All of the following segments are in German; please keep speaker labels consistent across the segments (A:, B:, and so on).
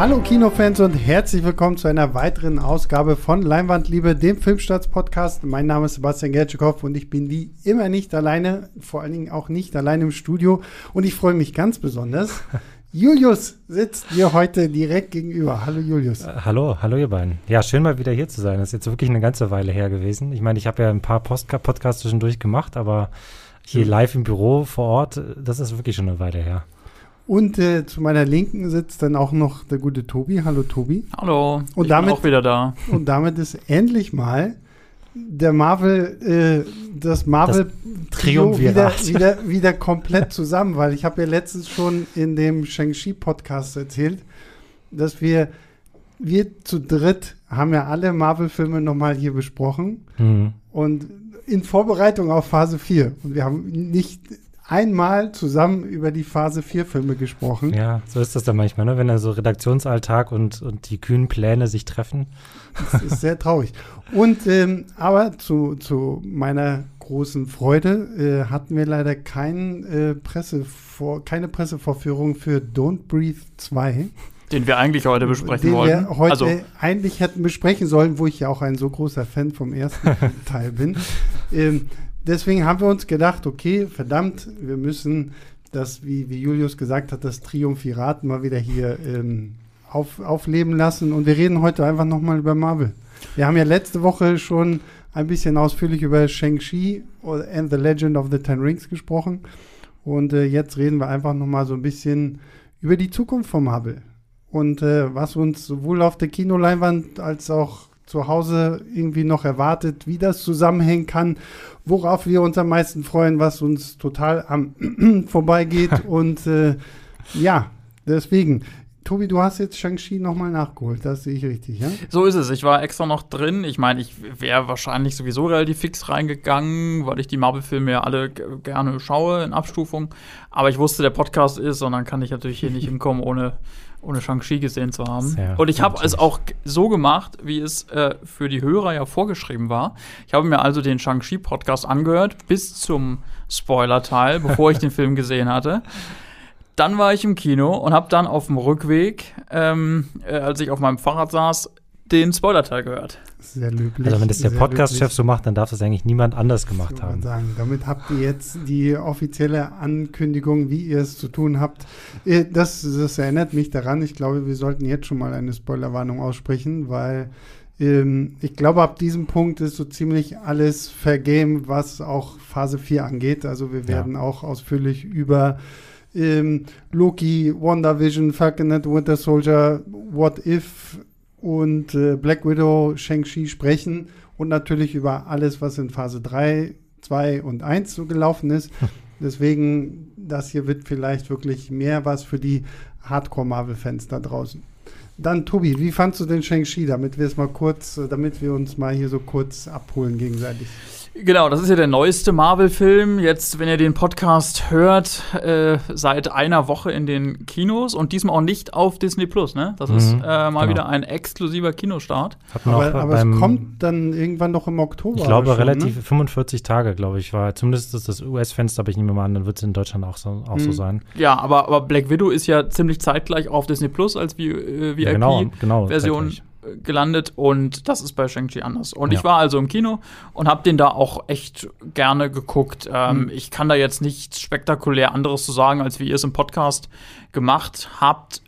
A: Hallo Kinofans und herzlich willkommen zu einer weiteren Ausgabe von Leinwandliebe, dem Filmstarts-Podcast. Mein Name ist Sebastian Gertschikow und ich bin wie immer nicht alleine, vor allen Dingen auch nicht alleine im Studio. Und ich freue mich ganz besonders. Julius sitzt mir heute direkt gegenüber. Hallo Julius.
B: Hallo ihr beiden. Ja, schön mal wieder hier zu sein. Das ist jetzt wirklich eine ganze Weile her gewesen. Ich meine, ich habe ja ein paar Podcasts zwischendurch gemacht, aber hier live im Büro vor Ort, das ist wirklich schon eine Weile her.
A: Und zu meiner Linken sitzt dann auch noch der gute Tobi. Hallo Tobi.
C: Hallo,
A: und
C: ich
A: damit,
C: bin auch wieder da.
A: Und damit ist endlich mal das Marvel-Trio wieder komplett zusammen, weil ich habe ja letztens schon in dem Shang-Chi-Podcast erzählt, dass wir zu dritt haben ja alle Marvel-Filme nochmal hier besprochen und in Vorbereitung auf Phase 4. Und wir haben nicht einmal zusammen über die Phase 4 Filme gesprochen.
B: Ja, so ist das dann manchmal, ne? Wenn dann so Redaktionsalltag und die kühnen Pläne sich treffen.
A: Das ist sehr traurig. Und aber zu meiner großen Freude hatten wir leider keine Pressevorführung für Don't Breathe 2.
C: Den wir eigentlich heute besprechen wollten.
A: Den wir heute eigentlich hätten besprechen sollen, wo ich ja auch ein so großer Fan vom ersten Teil bin. Deswegen haben wir uns gedacht, okay, verdammt, wir müssen das, wie Julius gesagt hat, das Triumphirat mal wieder hier aufleben lassen. Und wir reden heute einfach nochmal über Marvel. Wir haben ja letzte Woche schon ein bisschen ausführlich über Shang-Chi and the Legend of the Ten Rings gesprochen. Und jetzt reden wir einfach nochmal so ein bisschen über die Zukunft von Marvel. Und was uns sowohl auf der Kinoleinwand als auch zu Hause irgendwie noch erwartet, wie das zusammenhängen kann, worauf wir uns am meisten freuen, was uns total am vorbeigeht. Und ja, deswegen, Tobi, du hast jetzt Shang-Chi nochmal nachgeholt, das sehe ich richtig, ja?
C: So ist es, ich war extra noch drin. Ich meine, ich wäre wahrscheinlich sowieso relativ fix reingegangen, weil ich die Marvel-Filme ja alle gerne schaue in Abstufung. Aber ich wusste, der Podcast ist und dann kann ich natürlich hier nicht hinkommen, ohne Shang-Chi gesehen zu haben. Sehr und ich habe es auch so gemacht, wie es für die Hörer ja vorgeschrieben war. Ich habe mir also den Shang-Chi-Podcast angehört, bis zum Spoiler-Teil, bevor ich den Film gesehen hatte. Dann war ich im Kino und habe dann auf dem Rückweg, als ich auf meinem Fahrrad saß, den Spoiler-Teil gehört.
A: Sehr löblich.
B: Also wenn das der Podcast-Chef so macht, dann darf das eigentlich niemand anders gemacht haben.
A: Damit habt ihr jetzt die offizielle Ankündigung, wie ihr es zu tun habt. Das erinnert mich daran. Ich glaube, wir sollten jetzt schon mal eine Spoilerwarnung aussprechen, weil ich glaube, ab diesem Punkt ist so ziemlich alles vergame, was auch Phase 4 angeht. Also wir werden auch ausführlich über Loki, WandaVision, Falcon and Winter Soldier, What If und Black Widow, Shang-Chi sprechen und natürlich über alles, was in Phase 3, 2 und 1 so gelaufen ist. Deswegen, das hier wird vielleicht wirklich mehr was für die Hardcore-Marvel-Fans da draußen. Dann, Tobi, wie fandst du den Shang-Chi, damit wir uns mal hier so kurz abholen gegenseitig?
C: Genau, das ist ja der neueste Marvel-Film. Jetzt, wenn ihr den Podcast hört, seit einer Woche in den Kinos und diesmal auch nicht auf Disney Plus, ne? Das ist mal wieder ein exklusiver Kinostart.
A: Aber es kommt dann irgendwann noch im Oktober.
B: Ich glaube, schon, relativ 45 Tage, glaube ich, war zumindest das US-Fenster, aber ich nehme mal an, dann wird es in Deutschland auch so sein.
C: Ja, aber Black Widow ist ja ziemlich zeitgleich auf Disney Plus als VIP-Version. Gelandet und das ist bei Shang-Chi anders. Und ich war also im Kino und habe den da auch echt gerne geguckt. Ich kann da jetzt nichts spektakulär anderes zu sagen, als wie ihr es im Podcast gemacht habt.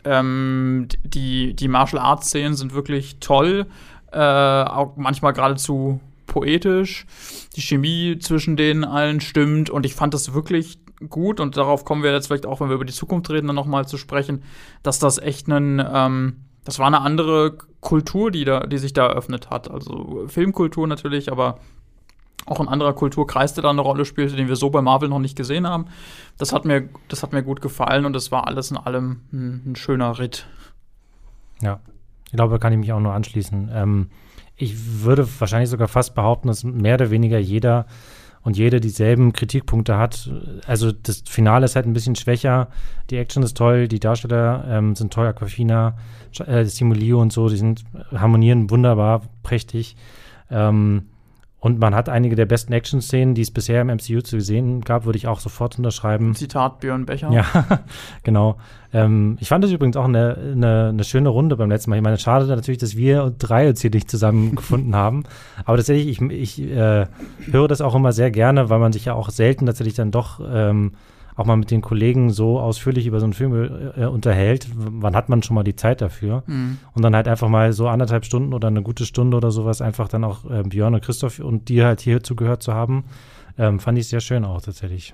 C: Die Martial-Arts-Szenen sind wirklich toll, auch manchmal geradezu poetisch. Die Chemie zwischen denen allen stimmt und ich fand das wirklich gut und darauf kommen wir jetzt vielleicht auch, wenn wir über die Zukunft reden, dann nochmal zu sprechen, dass das echt das war eine andere Kultur, die sich da eröffnet hat. Also Filmkultur natürlich, aber auch ein anderer Kulturkreis, der da eine Rolle spielte, den wir so bei Marvel noch nicht gesehen haben. Das hat mir gut gefallen und das war alles in allem ein schöner Ritt.
B: Ja, ich glaube, da kann ich mich auch nur anschließen. Ich würde wahrscheinlich sogar fast behaupten, dass mehr oder weniger jeder und jede dieselben Kritikpunkte hat. Also das Finale ist halt ein bisschen schwächer, die Action ist toll, die Darsteller sind toll, Awkwafina, Simu Liu und so, die harmonieren wunderbar, prächtig. Und man hat einige der besten Action-Szenen, die es bisher im MCU zu sehen gab, würde ich auch sofort unterschreiben.
C: Zitat Björn Becher.
B: Ja, genau. Ich fand es übrigens auch eine schöne Runde beim letzten Mal. Ich meine, schade natürlich, dass wir drei uns hier nicht zusammengefunden haben. Aber tatsächlich, ich höre das auch immer sehr gerne, weil man sich ja auch selten tatsächlich dann doch auch mal mit den Kollegen so ausführlich über so einen Film unterhält. Wann hat man schon mal die Zeit dafür? Mhm. Und dann halt einfach mal so 1,5 Stunden oder eine gute Stunde oder sowas einfach dann auch Björn und Christoph und dir halt hier zugehört zu haben, fand ich sehr schön auch tatsächlich.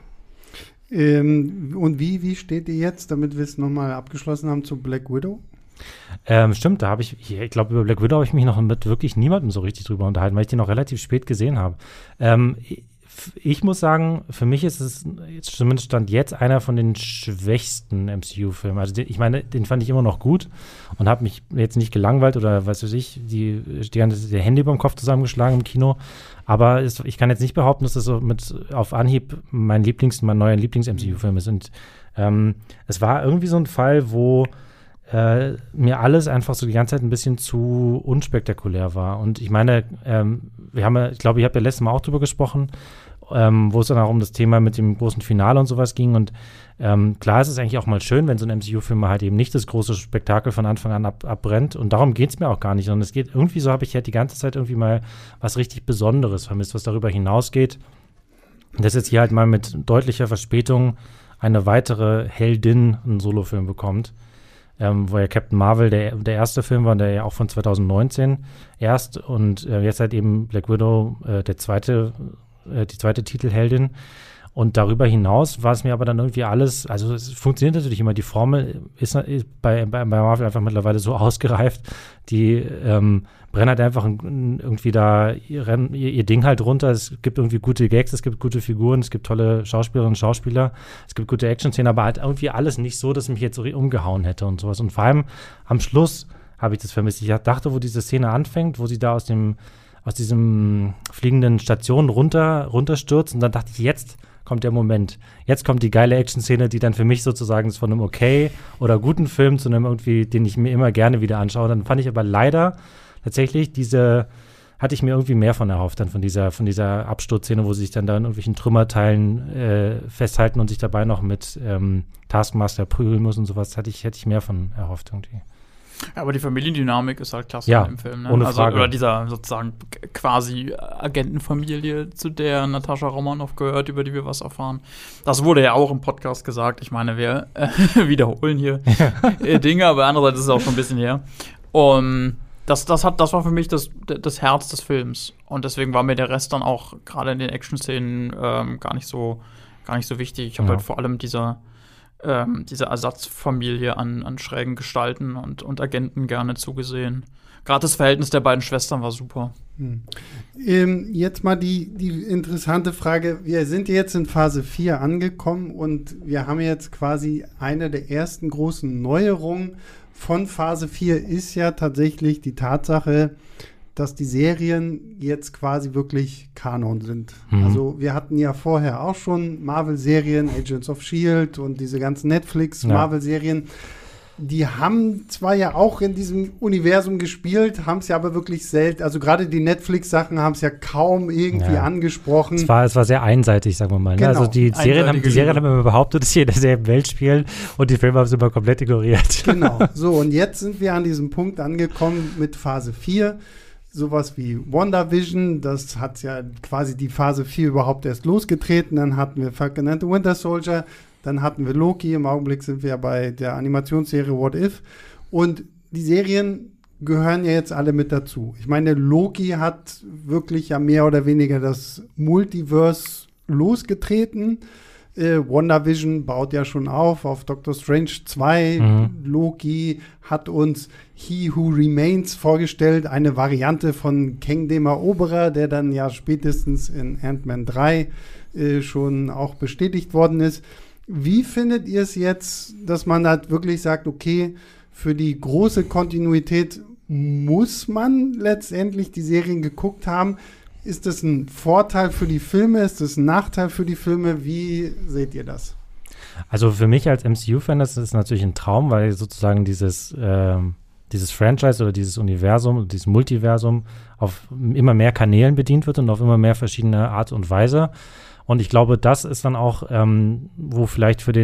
A: Und wie steht ihr jetzt, damit wir es nochmal abgeschlossen haben, zu Black Widow?
B: Stimmt, da habe ich glaube, über Black Widow habe ich mich noch mit wirklich niemandem so richtig drüber unterhalten, weil ich den noch relativ spät gesehen habe. Ich muss sagen, für mich ist es zumindest Stand jetzt einer von den schwächsten MCU-Filmen. Also ich meine, den fand ich immer noch gut und habe mich jetzt nicht gelangweilt oder was weiß ich, die Hände über dem Kopf zusammengeschlagen im Kino. Aber ich kann jetzt nicht behaupten, dass das so auf Anhieb mein neuer Lieblings-MCU-Film ist. Und es war irgendwie so ein Fall, wo mir alles einfach so die ganze Zeit ein bisschen zu unspektakulär war. Und ich meine, ich glaube, ihr habt ja letztes Mal auch drüber gesprochen, wo es dann auch um das Thema mit dem großen Finale und sowas ging. Und klar ist es eigentlich auch mal schön, wenn so ein MCU-Film halt eben nicht das große Spektakel von Anfang an abbrennt. Und darum geht es mir auch gar nicht. Sondern es geht irgendwie so, habe ich halt die ganze Zeit irgendwie mal was richtig Besonderes vermisst, was darüber hinausgeht. Und dass jetzt hier halt mal mit deutlicher Verspätung eine weitere Heldin einen Solofilm bekommt. Wo ja Captain Marvel der erste Film war, der ja auch von 2019 erst und jetzt halt eben Black Widow die zweite Titelheldin. Und darüber hinaus war es mir aber dann irgendwie alles, also es funktioniert natürlich immer, die Formel ist bei Marvel einfach mittlerweile so ausgereift, die brennen halt einfach irgendwie da ihr Ding halt runter, es gibt irgendwie gute Gags, es gibt gute Figuren, es gibt tolle Schauspielerinnen und Schauspieler, es gibt gute Action-Szenen, aber halt irgendwie alles nicht so, dass mich jetzt so umgehauen hätte und sowas. Und vor allem am Schluss habe ich das vermisst. Ich dachte, wo diese Szene anfängt, wo sie da aus diesem fliegenden Station runterstürzt und dann dachte ich, jetzt kommt der Moment. Jetzt kommt die geile Action-Szene, die dann für mich sozusagen ist von einem okay oder guten Film zu einem irgendwie, den ich mir immer gerne wieder anschaue. Dann fand ich aber leider tatsächlich hatte ich mir irgendwie mehr von erhofft, dann von dieser Absturzszene, wo sie sich dann da in irgendwelchen Trümmerteilen festhalten und sich dabei noch mit Taskmaster prügeln muss und sowas, hätte ich mehr von erhofft irgendwie.
C: Ja, aber die Familiendynamik ist halt klasse im Film. Ne?
B: Ohne Frage.
C: Oder dieser sozusagen quasi Agentenfamilie, zu der Natascha Romanoff gehört, über die wir was erfahren. Das wurde ja auch im Podcast gesagt. Ich meine, wir wiederholen hier Dinge, aber andererseits ist es auch schon ein bisschen her. Und das war für mich das Herz des Films. Und deswegen war mir der Rest dann auch gerade in den Action-Szenen gar nicht so wichtig. Ich habe halt vor allem diese Ersatzfamilie an schrägen Gestalten und Agenten gerne zugesehen. Gerade das Verhältnis der beiden Schwestern war super.
A: Jetzt mal die interessante Frage. Wir sind jetzt in Phase 4 angekommen und wir haben jetzt quasi eine der ersten großen Neuerungen von Phase 4 ist ja tatsächlich die Tatsache, dass die Serien jetzt quasi wirklich Kanon sind. Mhm. Also wir hatten ja vorher auch schon Marvel-Serien, Agents of S.H.I.E.L.D. und diese ganzen Netflix-Marvel-Serien. Die haben zwar ja auch in diesem Universum gespielt, haben es ja aber wirklich selten, also gerade die Netflix-Sachen haben es ja kaum irgendwie angesprochen.
B: Es war sehr einseitig, sagen wir mal. Ne?
A: Genau.
B: Also die Serien haben immer behauptet, dass sie in derselben Welt spielen und die Filme haben es immer komplett ignoriert.
A: Genau, so und jetzt sind wir an diesem Punkt angekommen mit Phase 4. Sowas wie WandaVision, das hat ja quasi die Phase 4 überhaupt erst losgetreten. Dann hatten wir Falcon and the Winter Soldier, dann hatten wir Loki. Im Augenblick sind wir bei der Animationsserie What If. Und die Serien gehören ja jetzt alle mit dazu. Ich meine, Loki hat wirklich ja mehr oder weniger das Multiverse losgetreten. WandaVision baut ja schon auf Doctor Strange 2. Mhm. Loki hat uns He Who Remains vorgestellt, eine Variante von Kang dem Eroberer, der dann ja spätestens in Ant-Man 3 schon auch bestätigt worden ist. Wie findet ihr es jetzt, dass man halt wirklich sagt, okay, für die große Kontinuität muss man letztendlich die Serien geguckt haben? Ist das ein Vorteil für die Filme? Ist das ein Nachteil für die Filme? Wie seht ihr das?
B: Also für mich als MCU-Fan ist das natürlich ein Traum, weil sozusagen dieses dieses Franchise oder dieses Universum, dieses Multiversum auf immer mehr Kanälen bedient wird und auf immer mehr verschiedene Art und Weise. Und ich glaube, das ist dann auch, wo vielleicht für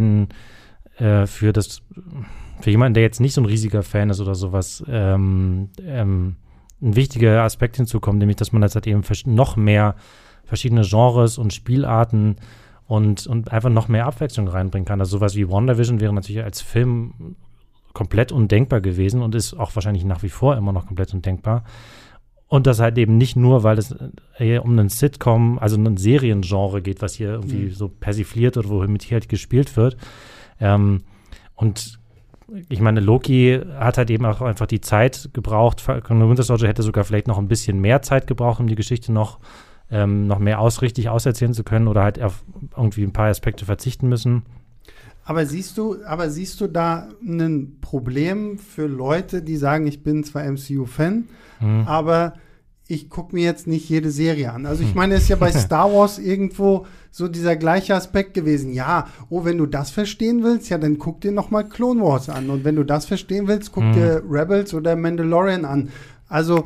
B: jemanden, der jetzt nicht so ein riesiger Fan ist oder sowas, ein wichtiger Aspekt hinzukommt, nämlich, dass man jetzt halt eben noch mehr verschiedene Genres und Spielarten und einfach noch mehr Abwechslung reinbringen kann. Also sowas wie WandaVision wäre natürlich als Film komplett undenkbar gewesen und ist auch wahrscheinlich nach wie vor immer noch komplett undenkbar. Und das halt eben nicht nur, weil es eher um einen Sitcom, also ein Seriengenre geht, was hier irgendwie so persifliert wird, womit hier halt gespielt wird. Und ich meine, Loki hat halt eben auch einfach die Zeit gebraucht. Winter Soldier hätte sogar vielleicht noch ein bisschen mehr Zeit gebraucht, um die Geschichte noch mehr richtig auserzählen zu können oder halt auf irgendwie ein paar Aspekte verzichten müssen.
A: Aber siehst du da ein Problem für Leute, die sagen, ich bin zwar MCU-Fan, aber ich gucke mir jetzt nicht jede Serie an. Also ich meine, es ist ja bei Star Wars irgendwo so dieser gleiche Aspekt gewesen. Ja, wenn du das verstehen willst, ja, dann guck dir noch mal Clone Wars an. Und wenn du das verstehen willst, guck dir Rebels oder Mandalorian an. Also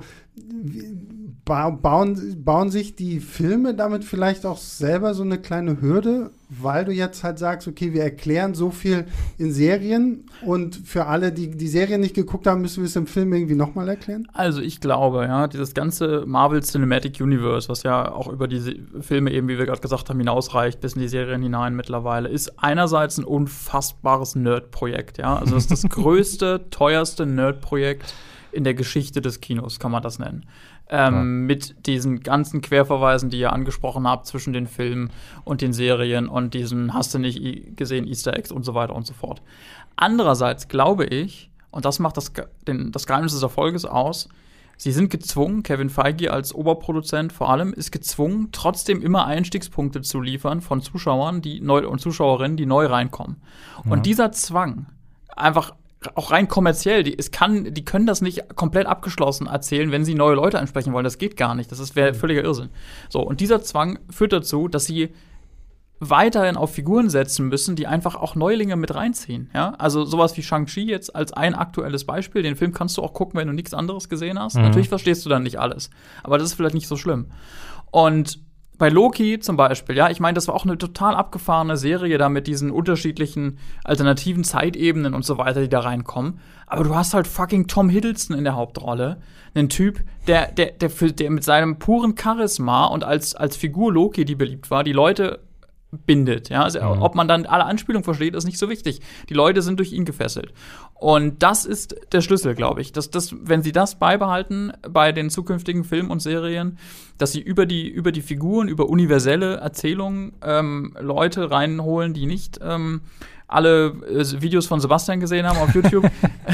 A: bauen sich die Filme damit vielleicht auch selber so eine kleine Hürde, weil du jetzt halt sagst, okay, wir erklären so viel in Serien und für alle, die die Serie nicht geguckt haben, müssen wir es im Film irgendwie nochmal erklären?
C: Also ich glaube, ja, dieses ganze Marvel Cinematic Universe, was ja auch über diese Filme eben, wie wir gerade gesagt haben, hinausreicht, bis in die Serien hinein mittlerweile, ist einerseits ein unfassbares Nerd-Projekt, ja. Also das ist das größte, teuerste Nerd-Projekt in der Geschichte des Kinos, kann man das nennen. Mit diesen ganzen Querverweisen, die ihr angesprochen habt, zwischen den Filmen und den Serien und diesen hast du nicht gesehen, Easter Eggs und so weiter und so fort. Andererseits glaube ich, und das macht das Geheimnis des Erfolges aus, sie sind gezwungen, Kevin Feige als Oberproduzent vor allem, ist gezwungen, trotzdem immer Einstiegspunkte zu liefern von Zuschauern und Zuschauerinnen, die neu reinkommen. Und dieser Zwang, einfach auch rein kommerziell, die können das nicht komplett abgeschlossen erzählen, wenn sie neue Leute ansprechen wollen. Das geht gar nicht. Das wäre völliger Irrsinn. So, und dieser Zwang führt dazu, dass sie weiterhin auf Figuren setzen müssen, die einfach auch Neulinge mit reinziehen. Ja? Also sowas wie Shang-Chi jetzt als ein aktuelles Beispiel. Den Film kannst du auch gucken, wenn du nichts anderes gesehen hast. Natürlich verstehst du dann nicht alles. Aber das ist vielleicht nicht so schlimm. Und bei Loki zum Beispiel, ja, ich meine, das war auch eine total abgefahrene Serie da mit diesen unterschiedlichen alternativen Zeitebenen und so weiter, die da reinkommen. Aber du hast halt fucking Tom Hiddleston in der Hauptrolle. Einen Typ, der mit seinem puren Charisma und als Figur Loki, die beliebt war, die Leute bindet. Ja? Also, ob man dann alle Anspielungen versteht, ist nicht so wichtig. Die Leute sind durch ihn gefesselt. Und das ist der Schlüssel, glaube ich. Wenn sie das beibehalten bei den zukünftigen Filmen und Serien, dass sie über die Figuren, über universelle Erzählungen Leute reinholen, die nicht alle Videos von Sebastian gesehen haben auf YouTube.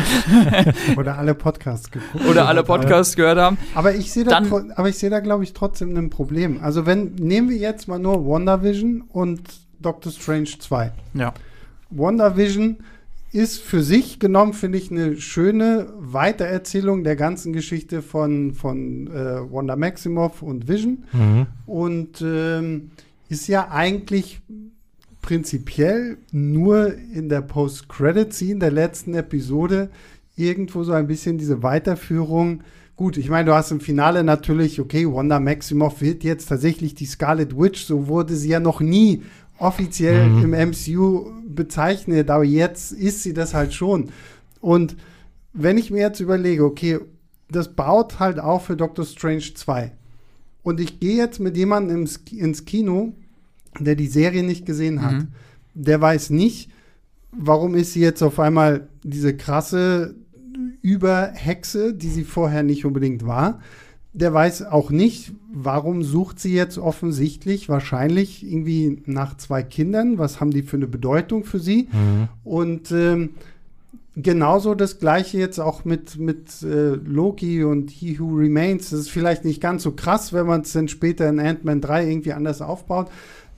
A: Oder alle Podcasts geguckt.
C: Oder alle Podcasts gehört haben.
A: Aber ich sehe da, glaube ich, trotzdem ein Problem. Also nehmen wir jetzt mal nur WandaVision und Doctor Strange 2.
C: Ja.
A: WandaVision ist für sich genommen, finde ich, eine schöne Weitererzählung der ganzen Geschichte von Wanda Maximoff und Vision. Und ist ja eigentlich prinzipiell nur in der Post-Credit-Scene der letzten Episode irgendwo so ein bisschen diese Weiterführung. Gut, ich meine, du hast im Finale natürlich, okay, Wanda Maximoff wird jetzt tatsächlich die Scarlet Witch, so wurde sie ja noch nie offiziell im MCU bezeichnet, aber jetzt ist sie das halt schon. Und wenn ich mir jetzt überlege, okay, das baut halt auch für Doctor Strange 2 und ich gehe jetzt mit jemandem ins Kino, der die Serie nicht gesehen hat, der weiß nicht, warum ist sie jetzt auf einmal diese krasse Überhexe, die sie vorher nicht unbedingt war. Der weiß auch nicht, warum sucht sie jetzt offensichtlich wahrscheinlich irgendwie nach 2 Kindern. Was haben die für eine Bedeutung für sie? Und genauso das Gleiche jetzt auch mit Loki und He Who Remains. Das ist vielleicht nicht ganz so krass, wenn man es dann später in Ant-Man 3 irgendwie anders aufbaut.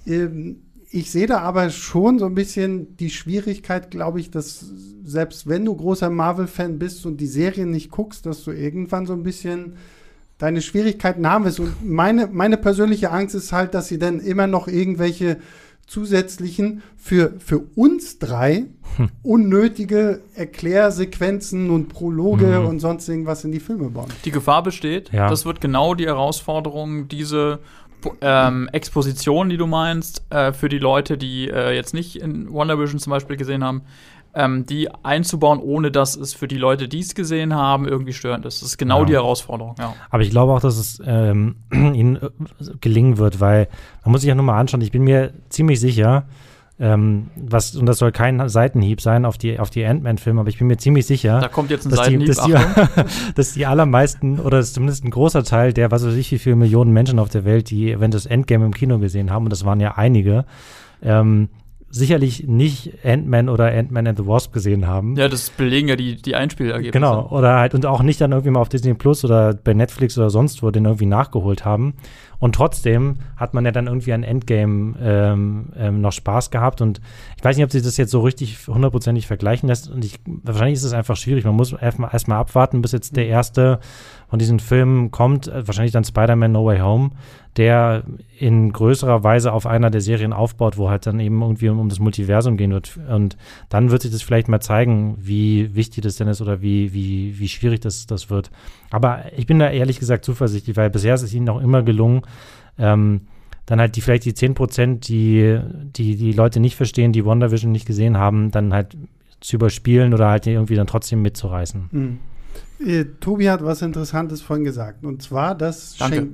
A: Ich sehe da aber schon so ein bisschen die Schwierigkeit, glaube ich, dass selbst wenn du großer Marvel-Fan bist und die Serien nicht guckst, dass du irgendwann so ein bisschen deine Schwierigkeiten haben wirst. Und meine persönliche Angst ist halt, dass sie dann immer noch irgendwelche zusätzlichen, für uns drei unnötige Erklärsequenzen und Prologe und sonst irgendwas in die Filme bauen.
C: Die Gefahr besteht, das wird genau die Herausforderung, diese Exposition, die du meinst, für die Leute, die jetzt nicht in WandaVision zum Beispiel gesehen haben, die einzubauen, ohne dass es für die Leute, die es gesehen haben, irgendwie störend ist. Das ist genau die Herausforderung,
B: Aber ich glaube auch, dass es ihnen gelingen wird, weil man muss sich ja nur mal anschauen, ich bin mir ziemlich sicher, und das soll kein Seitenhieb sein auf die Ant-Man-Filme, aber ich bin mir ziemlich sicher,
C: da kommt jetzt ein Seitenhieb,
B: dass die allermeisten, oder zumindest ein großer Teil der, was weiß ich, wie viele Millionen Menschen auf der Welt, die Avengers Endgame im Kino gesehen haben, und das waren ja einige, sicherlich nicht Ant-Man oder Ant-Man and the Wasp gesehen haben.
C: Ja, das belegen ja die Einspielergebnisse.
B: Genau, oder halt, und auch nicht dann irgendwie mal auf Disney Plus oder bei Netflix oder sonst wo den irgendwie nachgeholt haben. Und trotzdem hat man ja dann irgendwie an Endgame noch Spaß gehabt. Und ich weiß nicht, ob sich das jetzt so richtig hundertprozentig vergleichen lässt. Und wahrscheinlich ist es einfach schwierig. Man muss erstmal abwarten, bis jetzt der erste von diesen Filmen kommt. Wahrscheinlich dann Spider-Man No Way Home, der in größerer Weise auf einer der Serien aufbaut, wo halt dann eben irgendwie um das Multiversum gehen wird. Und dann wird sich das vielleicht mal zeigen, wie wichtig das denn ist oder wie schwierig das wird. Aber ich bin da ehrlich gesagt zuversichtlich, weil bisher ist es ihnen auch immer gelungen, dann halt vielleicht die 10%, die Leute nicht verstehen, die WandaVision nicht gesehen haben, dann halt zu überspielen oder halt irgendwie dann trotzdem mitzureißen.
A: Mhm. Tobi hat was Interessantes vorhin gesagt. Und zwar, dass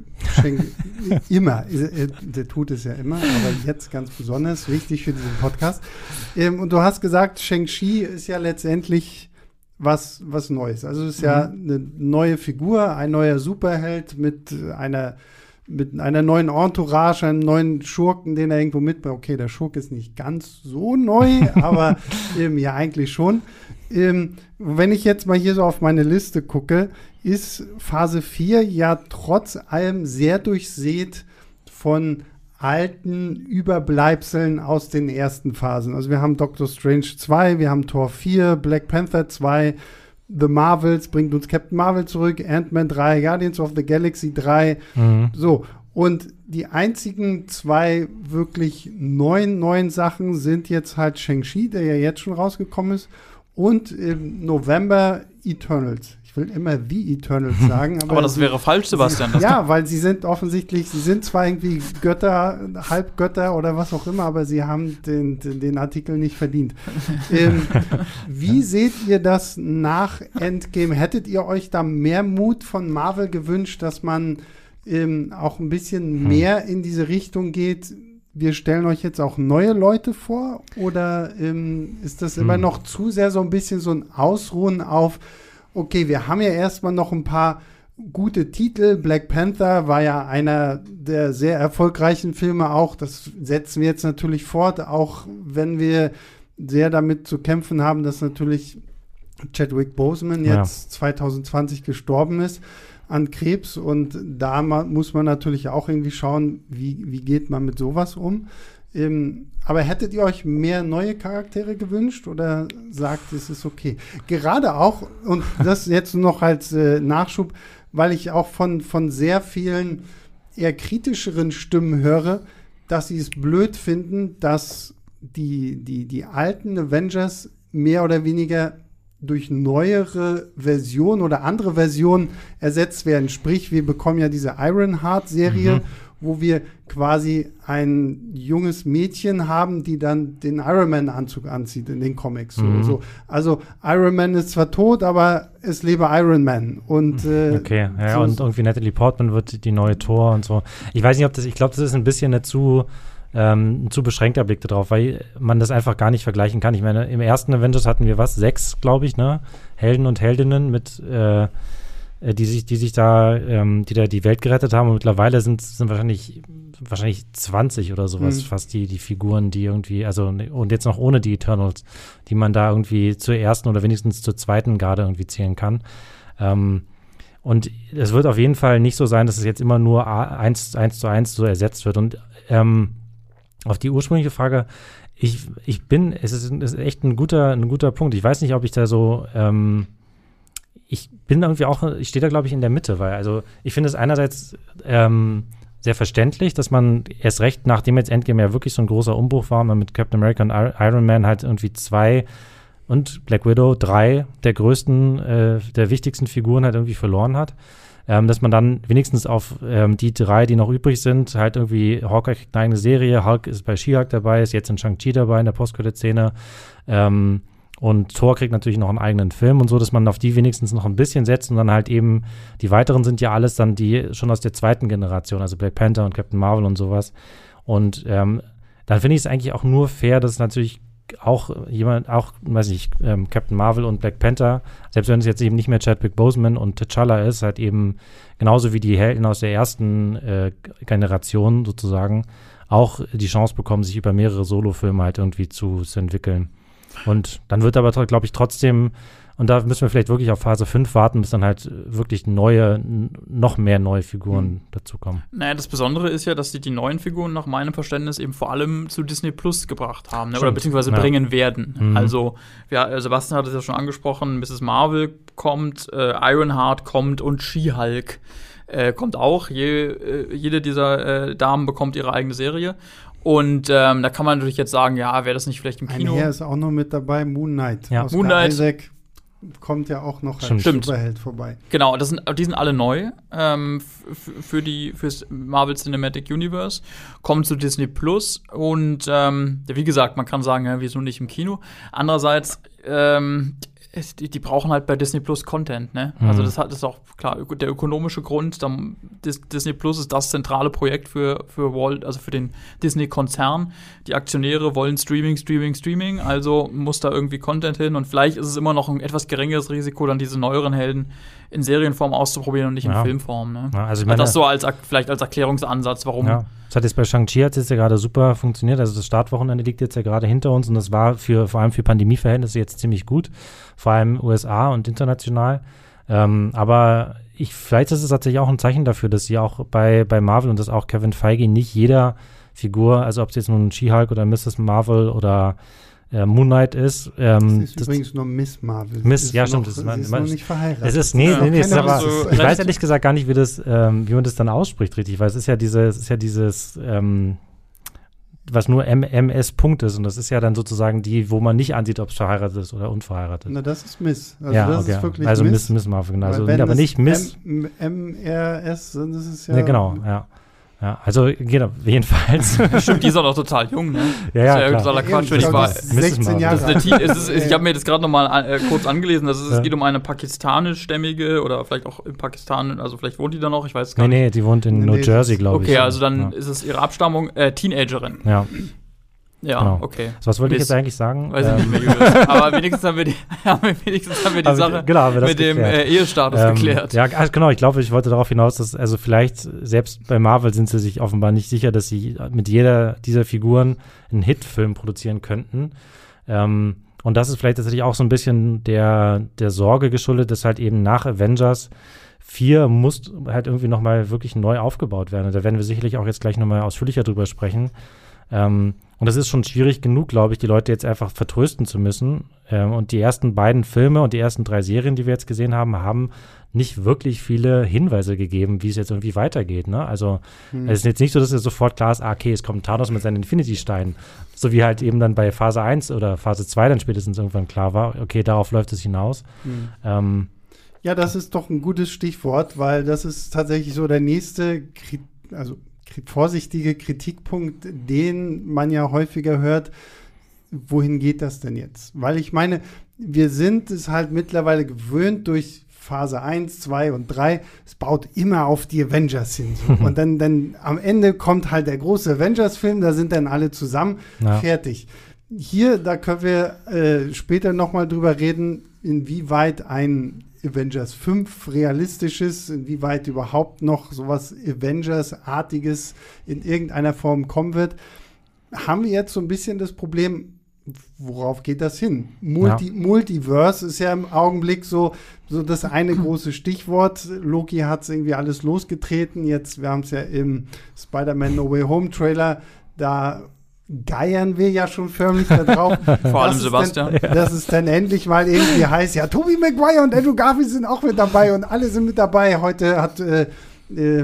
A: immer, der tut es ja immer, aber jetzt ganz besonders wichtig für diesen Podcast. Und du hast gesagt, Shang-Chi ist ja letztendlich was Neues. Also es ist ja eine neue Figur, ein neuer Superheld mit einer neuen Entourage, einem neuen Schurken, den er irgendwo mitbringt. Okay, der Schurke ist nicht ganz so neu, aber ja eigentlich schon. Wenn ich jetzt mal hier so auf meine Liste gucke, ist Phase 4 ja trotz allem sehr durchsät von alten Überbleibseln aus den ersten Phasen. Also wir haben Doctor Strange 2, wir haben Thor 4, Black Panther 2, The Marvels bringt uns Captain Marvel zurück, Ant-Man 3, Guardians of the Galaxy 3. So, und die einzigen zwei wirklich neuen Sachen sind jetzt halt Shang-Chi, der ja jetzt schon rausgekommen ist, und im November Eternals. Ich will immer The Eternals sagen.
C: Aber das wäre falsch, Sebastian.
A: Weil sie sind offensichtlich, sie sind zwar irgendwie Götter, Halbgötter oder was auch immer, aber sie haben den Artikel nicht verdient. Wie seht ihr das nach Endgame? Hättet ihr euch da mehr Mut von Marvel gewünscht, dass man auch ein bisschen mehr in diese Richtung geht? Wir stellen euch jetzt auch neue Leute vor, oder ist das immer noch zu sehr so ein bisschen so ein Ausruhen auf, okay, wir haben ja erstmal noch ein paar gute Titel. Black Panther war ja einer der sehr erfolgreichen Filme auch. Das setzen wir jetzt natürlich fort, auch wenn wir sehr damit zu kämpfen haben, dass natürlich Chadwick Boseman jetzt 2020 gestorben ist an Krebs, und da muss man natürlich auch irgendwie schauen, wie geht man mit sowas um. Aber hättet ihr euch mehr neue Charaktere gewünscht oder sagt, es ist okay? Gerade auch, und das jetzt noch als Nachschub, weil ich auch von sehr vielen eher kritischeren Stimmen höre, dass sie es blöd finden, dass die alten Avengers mehr oder weniger durch neuere Versionen oder andere Versionen ersetzt werden. Sprich, wir bekommen ja diese Ironheart-Serie, wo wir quasi ein junges Mädchen haben, die dann den Iron Man-Anzug anzieht in den Comics. So. Also Iron Man ist zwar tot, aber es lebe Iron Man. Und,
B: okay, ja, und irgendwie Natalie Portman wird die neue Thor und so. Ich weiß nicht, ich glaube, das ist ein bisschen ein zu beschränkter Blick darauf, weil man das einfach gar nicht vergleichen kann. Ich meine, im ersten Avengers hatten wir 6, glaube ich, ne? Helden und Heldinnen mit die da die Welt gerettet haben, und mittlerweile sind wahrscheinlich 20 oder sowas fast die Figuren, die irgendwie, also, und jetzt noch ohne die Eternals, die man da irgendwie zur ersten oder wenigstens zur zweiten Garde irgendwie zählen kann. Und es wird auf jeden Fall nicht so sein, dass es jetzt immer nur 1:1 so ersetzt wird. Und auf die ursprüngliche Frage, es ist echt ein guter Punkt. Ich weiß nicht, ob ich da so ich bin irgendwie auch, ich stehe da, glaube ich, in der Mitte, weil, also, ich finde es einerseits sehr verständlich, dass man erst recht, nachdem jetzt Endgame ja wirklich so ein großer Umbruch war, man mit Captain America und Iron Man halt irgendwie 2 und Black Widow 3 der größten, der wichtigsten Figuren halt irgendwie verloren hat. Dass man dann wenigstens auf die 3, die noch übrig sind, halt irgendwie, Hawkeye kriegt eine eigene Serie, Hulk ist bei She-Hulk dabei, ist jetzt in Shang-Chi dabei in der Post-Credit-Szene, und Thor kriegt natürlich noch einen eigenen Film und so, dass man auf die wenigstens noch ein bisschen setzt und dann halt eben, die weiteren sind ja alles dann die schon aus der zweiten Generation, also Black Panther und Captain Marvel und sowas. Und dann finde ich es eigentlich auch nur fair, dass natürlich Captain Marvel und Black Panther, selbst wenn es jetzt eben nicht mehr Chadwick Boseman und T'Challa ist, halt eben genauso wie die Helden aus der ersten Generation sozusagen auch die Chance bekommen, sich über mehrere Solofilme halt irgendwie zu entwickeln. Und dann wird aber, glaube ich, trotzdem, und da müssen wir vielleicht wirklich auf Phase 5 warten, bis dann halt wirklich noch mehr neue Figuren dazukommen.
C: Naja, das Besondere ist ja, dass die neuen Figuren nach meinem Verständnis eben vor allem zu Disney Plus gebracht haben, ne? Oder beziehungsweise bringen werden. Mhm. Also, Sebastian hat es ja schon angesprochen, Mrs. Marvel kommt, Ironheart kommt und She-Hulk kommt auch. Jede dieser Damen bekommt ihre eigene Serie. Und da kann man natürlich jetzt sagen, ja, wäre das nicht vielleicht im Kino?
A: Ein Herr ist auch noch mit dabei, Moon Knight.
C: Ja, Moon Knight.
A: Isaac kommt ja auch noch als Superheld vorbei.
C: Genau, die sind alle neu fürs Marvel Cinematic Universe, kommen zu Disney Plus und wie gesagt, man kann sagen, ja, wieso nicht im Kino? Andererseits, die brauchen halt bei Disney Plus Content, ne? Mhm. Also das ist auch klar der ökonomische Grund. Disney Plus ist das zentrale Projekt für Walt, also für den Disney-Konzern. Die Aktionäre wollen Streaming, also muss da irgendwie Content hin und vielleicht ist es immer noch ein etwas geringeres Risiko, dann diese neueren Helden in Serienform auszuprobieren und nicht in Filmform, ne?
B: Ja, also ich meine,
C: das so vielleicht als Erklärungsansatz, warum. Ja.
B: Das hat jetzt bei Shang-Chi ja gerade super funktioniert. Also das Startwochenende liegt jetzt ja gerade hinter uns und das war vor allem für Pandemieverhältnisse jetzt ziemlich gut, vor allem USA und international. Aber vielleicht ist es tatsächlich auch ein Zeichen dafür, dass sie auch bei Marvel und dass auch Kevin Feige nicht jeder Figur, also ob es jetzt nun She-Hulk oder Mrs. Marvel oder Moon Knight ist.
A: Das ist übrigens nur Miss Marvel.
B: Stimmt.
A: Sie ist noch nicht verheiratet.
B: Es ist, es ist aber, ich weiß ehrlich gesagt gar nicht, wie man das dann ausspricht richtig, weil es ist ja dieses was nur MS-Punkt ist und das ist ja dann sozusagen die, wo man nicht ansieht, ob es verheiratet ist oder unverheiratet.
A: Na, das ist Miss.
B: Also ja, das ist wirklich also Miss Marvel, genau. Also, aber nicht Miss.
A: MRS, dann ist es ja.
B: Ja, genau, ja. Ja, also genau, jedenfalls.
C: Stimmt, die ist auch noch total jung, ne?
B: Ja,
C: das ist ja Quatsch, wenn ich war.
A: 16 Jahre.
C: Ich habe mir das gerade noch mal kurz angelesen. Es geht um eine pakistanischstämmige oder vielleicht auch in Pakistan, also vielleicht wohnt die da noch, ich weiß es gar nicht.
B: Nee, die wohnt in New Jersey, glaube ich.
C: Okay, also dann ist es ihre Abstammung, Teenagerin.
B: Ja.
C: Ja,
B: genau.
C: Okay.
B: So, was wollte ich jetzt eigentlich sagen?
C: Weiß ich nicht mehr, Julius. Aber wenigstens haben wir die Sache mit dem Ehestatus geklärt.
B: Ja, genau. Ich glaube, ich wollte darauf hinaus, dass also vielleicht selbst bei Marvel sind sie sich offenbar nicht sicher, dass sie mit jeder dieser Figuren einen Hitfilm produzieren könnten. Und das ist vielleicht tatsächlich auch so ein bisschen der Sorge geschuldet, dass halt eben nach Avengers 4 muss halt irgendwie nochmal wirklich neu aufgebaut werden. Und da werden wir sicherlich auch jetzt gleich nochmal ausführlicher drüber sprechen. Und das ist schon schwierig genug, glaube ich, die Leute jetzt einfach vertrösten zu müssen. Und die ersten beiden Filme und die ersten 3 Serien, die wir jetzt gesehen haben, haben nicht wirklich viele Hinweise gegeben, wie es jetzt irgendwie weitergeht. Ne? Also es ist jetzt nicht so, dass es sofort klar ist, okay, es kommt Thanos mit seinen Infinity-Steinen. So wie halt eben dann bei Phase 1 oder Phase 2 dann spätestens irgendwann klar war, okay, darauf läuft es hinaus.
A: Ja, das ist doch ein gutes Stichwort, weil das ist tatsächlich so der nächste, vorsichtige Kritikpunkt, den man ja häufiger hört. Wohin geht das denn jetzt? Weil ich meine, wir sind es halt mittlerweile gewöhnt durch Phase 1, 2 und 3. Es baut immer auf die Avengers hin. So. Und dann am Ende kommt halt der große Avengers-Film, da sind dann alle zusammen, fertig. Hier, da können wir später nochmal drüber reden, inwieweit ein Avengers 5 realistisch ist, inwieweit überhaupt noch sowas Avengers-artiges in irgendeiner Form kommen wird, haben wir jetzt so ein bisschen das Problem, worauf geht das hin? Multiverse ist ja im Augenblick so das eine große Stichwort. Loki hat es irgendwie alles losgetreten. Jetzt, wir haben es ja im Spider-Man No Way Home Trailer, da geiern wir ja schon förmlich da drauf.
C: Vor allem Sebastian.
A: Dass es dann endlich mal irgendwie heißt, ja, Tobey Maguire und Andrew Garfield sind auch mit dabei und alle sind mit dabei. Heute hat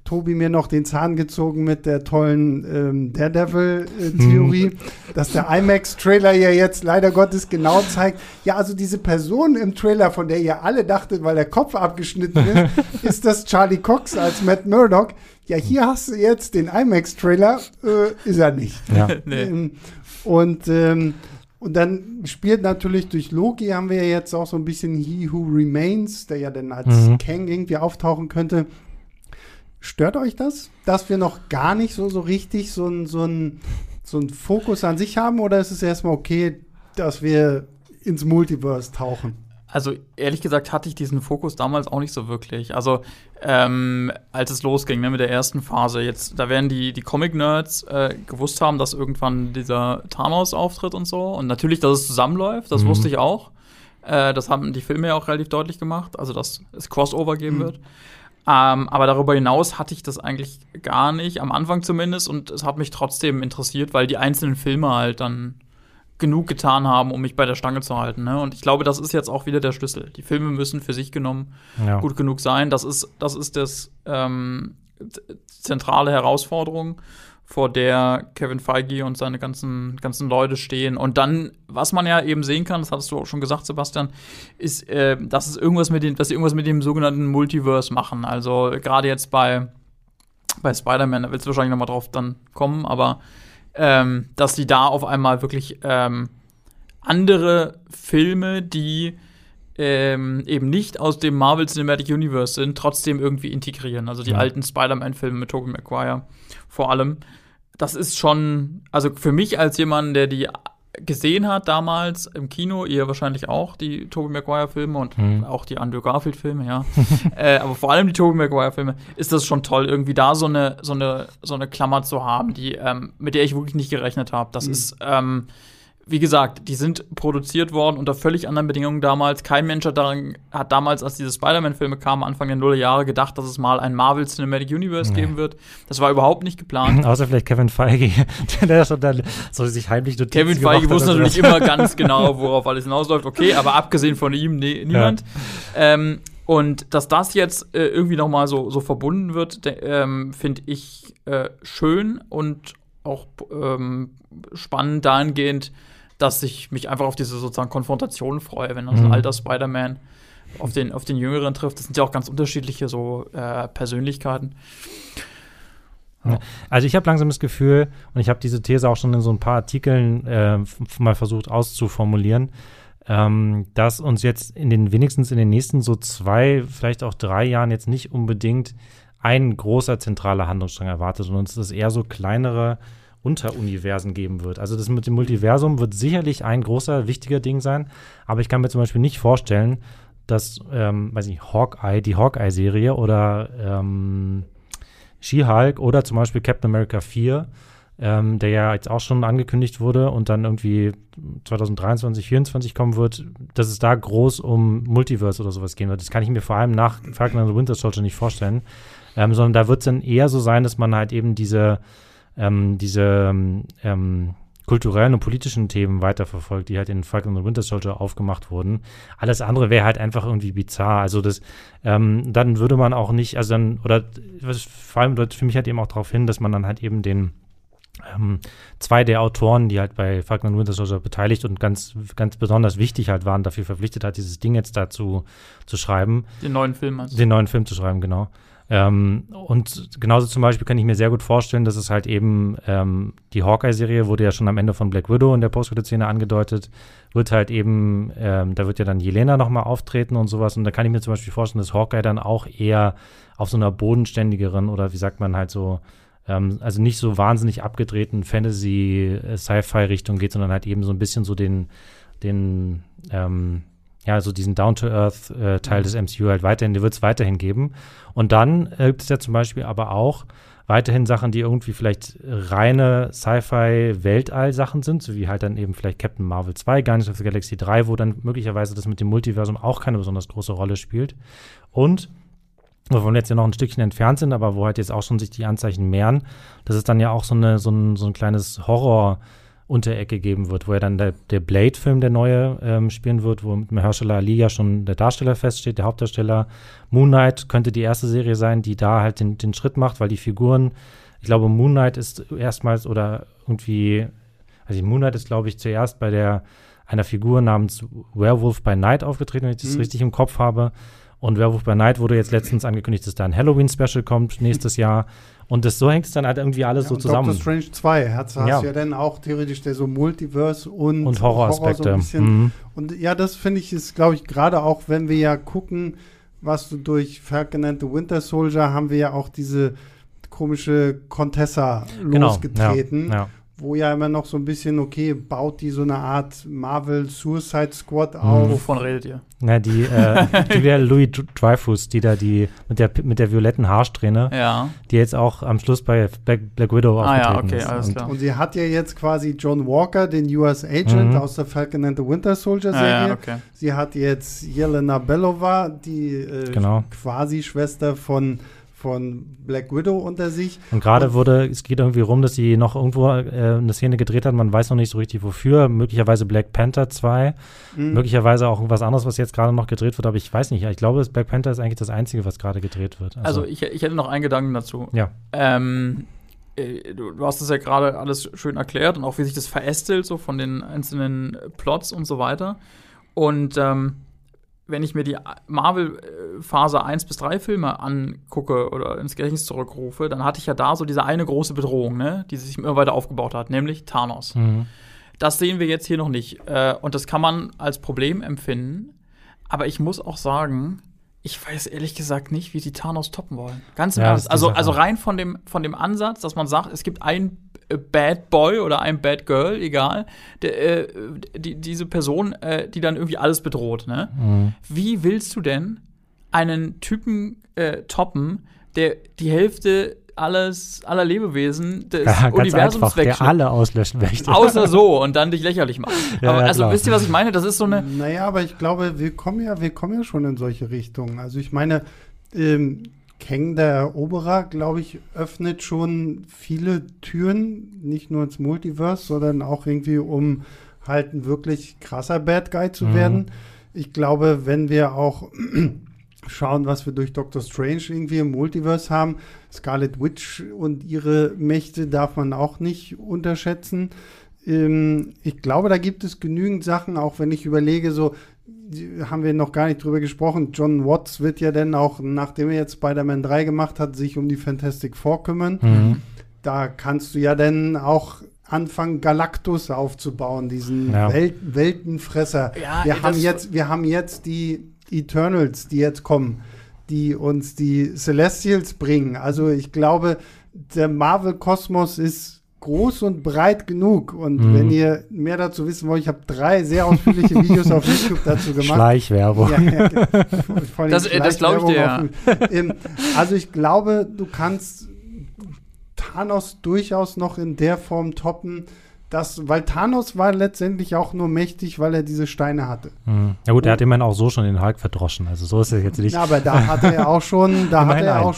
A: Tobi mir noch den Zahn gezogen mit der tollen Daredevil-Theorie, dass der IMAX-Trailer ja jetzt leider Gottes genau zeigt, ja, also diese Person im Trailer, von der ihr alle dachtet, weil der Kopf abgeschnitten ist, ist das Charlie Cox als Matt Murdock. Ja, hier hast du jetzt den IMAX-Trailer, ist er nicht.
B: Ja.
A: Nee. Und dann spielt natürlich durch Loki, haben wir ja jetzt auch so ein bisschen He Who Remains, der ja dann als Kang irgendwie auftauchen könnte. Stört euch das, dass wir noch gar nicht so richtig so einen Fokus an sich haben? Oder ist es erstmal okay, dass wir ins Multiverse tauchen?
C: Also ehrlich gesagt hatte ich diesen Fokus damals auch nicht so wirklich. Also als es losging, ne, mit der ersten Phase, da werden die Comic-Nerds gewusst haben, dass irgendwann dieser Thanos auftritt und so. Und natürlich, dass es zusammenläuft, das wusste ich auch. Das haben die Filme ja auch relativ deutlich gemacht, also dass es Crossover geben wird. Aber darüber hinaus hatte ich das eigentlich gar nicht, am Anfang zumindest. Und es hat mich trotzdem interessiert, weil die einzelnen Filme halt dann genug getan haben, um mich bei der Stange zu halten. Ne? Und ich glaube, das ist jetzt auch wieder der Schlüssel. Die Filme müssen für sich genommen gut genug sein. Das ist zentrale Herausforderung, vor der Kevin Feige und seine ganzen Leute stehen. Und dann, was man ja eben sehen kann, das hattest du auch schon gesagt, Sebastian, ist, dass sie irgendwas mit dem sogenannten Multiverse machen. Also gerade jetzt bei Spider-Man, da willst du wahrscheinlich noch mal drauf dann kommen, aber dass die da auf einmal wirklich andere Filme, die eben nicht aus dem Marvel Cinematic Universe sind, trotzdem irgendwie integrieren. Also die alten Spider-Man-Filme mit Tobey Maguire vor allem. Das ist schon, also für mich als jemand, der die gesehen hat damals im Kino, ihr wahrscheinlich auch, die Tobey Maguire-Filme und auch die Andrew Garfield-Filme, ja. Aber vor allem die Tobey Maguire-Filme, ist das schon toll, irgendwie da so eine Klammer zu haben, die mit der ich wirklich nicht gerechnet habe. Das ist, wie gesagt, die sind produziert worden unter völlig anderen Bedingungen damals. Kein Mensch hat damals, als diese Spider-Man-Filme kamen, Anfang der Nullerjahre, gedacht, dass es mal ein Marvel Cinematic Universe geben wird. Das war überhaupt nicht geplant.
B: Außer vielleicht Kevin Feige, der schon dann so sich heimlich Notizen
C: Kevin Feige wusste natürlich immer ganz genau, worauf alles hinausläuft. Okay, aber abgesehen von ihm, niemand. Und dass das jetzt irgendwie noch mal so verbunden wird, finde ich schön und auch spannend dahingehend, dass ich mich einfach auf diese sozusagen Konfrontation freue, wenn dann so ein alter Spider-Man auf den Jüngeren trifft. Das sind ja auch ganz unterschiedliche so Persönlichkeiten.
B: Ja. Also ich habe langsam das Gefühl, und ich habe diese These auch schon in so ein paar Artikeln mal versucht auszuformulieren, dass uns jetzt wenigstens in den nächsten so 2, vielleicht auch 3 Jahren jetzt nicht unbedingt ein großer zentraler Handlungsstrang erwartet, sondern es ist eher so kleinere Unteruniversen geben wird. Also das mit dem Multiversum wird sicherlich ein großer, wichtiger Ding sein, aber ich kann mir zum Beispiel nicht vorstellen, dass, die Hawkeye-Serie oder She-Hulk oder zum Beispiel Captain America 4, der ja jetzt auch schon angekündigt wurde und dann irgendwie 2023, 2024 kommen wird, dass es da groß um Multiverse oder sowas gehen wird. Das kann ich mir vor allem nach Falcon and the Winter Soldier nicht vorstellen, sondern da wird es dann eher so sein, dass man halt eben diese kulturellen und politischen Themen weiterverfolgt, die halt in Falcon and the Winter Soldier aufgemacht wurden. Alles andere wäre halt einfach irgendwie bizarr. Also das, dann würde man auch nicht, vor allem deutet für mich halt eben auch darauf hin, dass man dann halt eben den 2 der Autoren, die halt bei Falcon and the Winter Soldier beteiligt und ganz, ganz besonders wichtig halt waren, dafür verpflichtet hat, dieses Ding jetzt dazu zu schreiben.
C: Den neuen Film also.
B: Den neuen Film zu schreiben, genau. Und genauso zum Beispiel kann ich mir sehr gut vorstellen, dass es halt eben die Hawkeye-Serie wurde ja schon am Ende von Black Widow in der Post-Credit-Szene angedeutet, wird halt eben, da wird ja dann Jelena nochmal auftreten und sowas und da kann ich mir zum Beispiel vorstellen, dass Hawkeye dann auch eher auf so einer bodenständigeren oder wie sagt man halt so, also nicht so wahnsinnig abgedrehten Fantasy-Sci-Fi-Richtung geht, sondern halt eben so ein bisschen so so diesen Down-to-Earth-Teil des MCU halt weiterhin, den wird es weiterhin geben. Und dann gibt es ja zum Beispiel aber auch weiterhin Sachen, die irgendwie vielleicht reine Sci-Fi-Weltall-Sachen sind, so wie halt dann eben vielleicht Captain Marvel 2, Guardians of the Galaxy 3, wo dann möglicherweise das mit dem Multiversum auch keine besonders große Rolle spielt. Und wovon wir jetzt ja noch ein Stückchen entfernt sind, aber wo halt jetzt auch schon sich die Anzeichen mehren, das ist dann ja auch so ein kleines Horror- Unterecke geben wird, wo er dann der Blade-Film, der neue, spielen wird, wo mit Mahershala Ali ja schon der Darsteller feststeht, der Hauptdarsteller. Moon Knight könnte die erste Serie sein, die da halt den Schritt macht, weil die Figuren, ich glaube, Moon Knight ist erstmals oder irgendwie, also Moon Knight ist, glaube ich, zuerst bei einer Figur namens Werewolf by Night aufgetreten, wenn ich das richtig im Kopf habe. Und Werewolf by Night wurde jetzt letztens angekündigt, dass da ein Halloween-Special kommt nächstes Jahr. Und so hängt es dann halt irgendwie alles so zusammen.
A: Doctor Strange 2 hast ja dann auch theoretisch der so Multiverse und
B: Horroraspekte.
A: Horror so ein bisschen. Und ja, das finde ich ist, glaube ich, gerade auch, wenn wir ja gucken, was du durch Falcon and the Winter Soldier haben wir ja auch diese komische Contessa losgetreten.
B: Ja.
A: Wo ja immer noch so ein bisschen, okay, baut die so eine Art Marvel Suicide Squad auf.
C: Wovon redet ihr?
B: Na, die Julia Louis-Dreyfus, die mit der violetten Haarsträhne, die jetzt auch am Schluss bei Black Widow aufgetreten ist.
C: Alles klar.
A: Und sie hat ja jetzt quasi John Walker, den US Agent aus der Falcon and the Winter Soldier Serie. Okay. Sie hat jetzt Yelena Belova, die quasi Schwester von Black Widow unter sich.
B: Und gerade es geht irgendwie rum, dass sie noch irgendwo eine Szene gedreht hat, man weiß noch nicht so richtig wofür, möglicherweise Black Panther 2, möglicherweise auch irgendwas anderes, was jetzt gerade noch gedreht wird, aber ich weiß nicht, ich glaube, Black Panther ist eigentlich das Einzige, was gerade gedreht wird.
C: Also ich hätte noch einen Gedanken dazu.
B: Ja.
C: Du hast es ja gerade alles schön erklärt und auch wie sich das verästelt, so von den einzelnen Plots und so weiter. Und wenn ich mir die Marvel-Phase 1-3 Filme angucke oder ins Gedächtnis zurückrufe, dann hatte ich ja da so diese eine große Bedrohung, ne, die sich immer weiter aufgebaut hat, nämlich Thanos. Das sehen wir jetzt hier noch nicht. Und das kann man als Problem empfinden. Aber ich muss auch sagen, ich weiß ehrlich gesagt nicht, wie sie Thanos toppen wollen. Ganz im Ernst. Also rein von dem Ansatz, dass man sagt, es gibt einen Bad Boy oder ein Bad Girl, egal, diese Person, die dann irgendwie alles bedroht. Ne? Wie willst du denn einen Typen toppen, der die Hälfte aller Lebewesen des Universums
B: wegschickt? Der alle auslöschen möchte.
C: Außer so und dann dich lächerlich macht. Aber wisst ihr, was ich meine? Das ist so eine.
A: Naja, aber ich glaube, wir kommen ja schon in solche Richtungen. Also ich meine, Kang der Eroberer, glaube ich, öffnet schon viele Türen, nicht nur ins Multiverse, sondern auch irgendwie, um halt ein wirklich krasser Bad Guy zu werden. Ich glaube, wenn wir auch schauen, was wir durch Doctor Strange irgendwie im Multiverse haben, Scarlet Witch und ihre Mächte darf man auch nicht unterschätzen. Ich glaube, da gibt es genügend Sachen, auch wenn ich überlege, so haben wir noch gar nicht drüber gesprochen. John Watts wird ja dann auch, nachdem er jetzt Spider-Man 3 gemacht hat, sich um die Fantastic Four kümmern. Da kannst du ja dann auch anfangen, Galactus aufzubauen, diesen Weltenfresser. Ja, wir haben jetzt die Eternals, die jetzt kommen, die uns die Celestials bringen. Also ich glaube, der Marvel-Kosmos ist groß und breit genug. Und wenn ihr mehr dazu wissen wollt, ich habe 3 sehr ausführliche Videos auf YouTube dazu gemacht.
B: Schleichwerbung.
C: Das glaube ich dir, ja.
A: Also ich glaube, du kannst Thanos durchaus noch in der Form toppen, weil Thanos war letztendlich auch nur mächtig, weil er diese Steine hatte.
B: Ja gut, er hat immerhin auch so schon den Hulk verdroschen, also so ist es jetzt nicht.
A: Ja, aber da hatte er auch schon, da hat er auch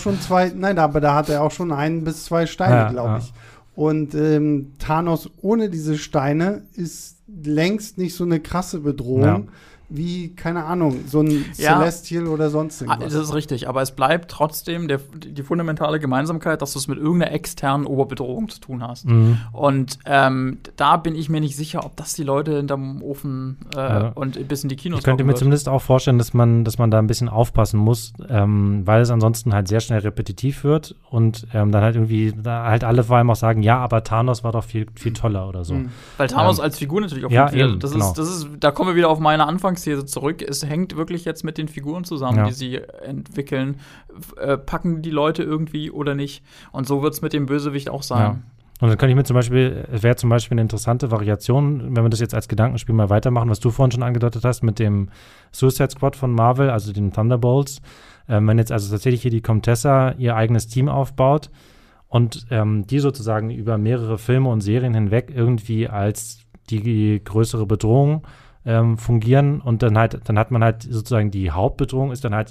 A: schon 1 bis 2 Steine, glaube ich. Und Thanos ohne diese Steine ist längst nicht so eine krasse Bedrohung wie, keine Ahnung, so ein Celestial oder sonst irgendwas.
C: Das ist richtig, aber es bleibt trotzdem die fundamentale Gemeinsamkeit, dass du es mit irgendeiner externen Oberbedrohung zu tun hast. Und da bin ich mir nicht sicher, ob das die Leute hinterm Ofen und bis in die Kinos
B: Ich könnte mir zumindest auch vorstellen, dass man da ein bisschen aufpassen muss, weil es ansonsten halt sehr schnell repetitiv wird und dann halt irgendwie halt alle vor allem auch sagen, ja, aber Thanos war doch viel, viel toller oder so.
C: Weil Thanos als Figur natürlich auch da kommen wir wieder auf meine Anfangsthese zurück. Es hängt wirklich jetzt mit den Figuren zusammen, die sie entwickeln. Packen die Leute irgendwie oder nicht? Und so wird es mit dem Bösewicht auch sein.
B: Ja. Und dann könnte ich mir wäre zum Beispiel eine interessante Variation, wenn wir das jetzt als Gedankenspiel mal weitermachen, was du vorhin schon angedeutet hast mit dem Suicide Squad von Marvel, also den Thunderbolts. Wenn jetzt also tatsächlich hier die Comtessa ihr eigenes Team aufbaut und die sozusagen über mehrere Filme und Serien hinweg irgendwie als die größere Bedrohung fungieren und dann hat man halt sozusagen die Hauptbedrohung ist dann halt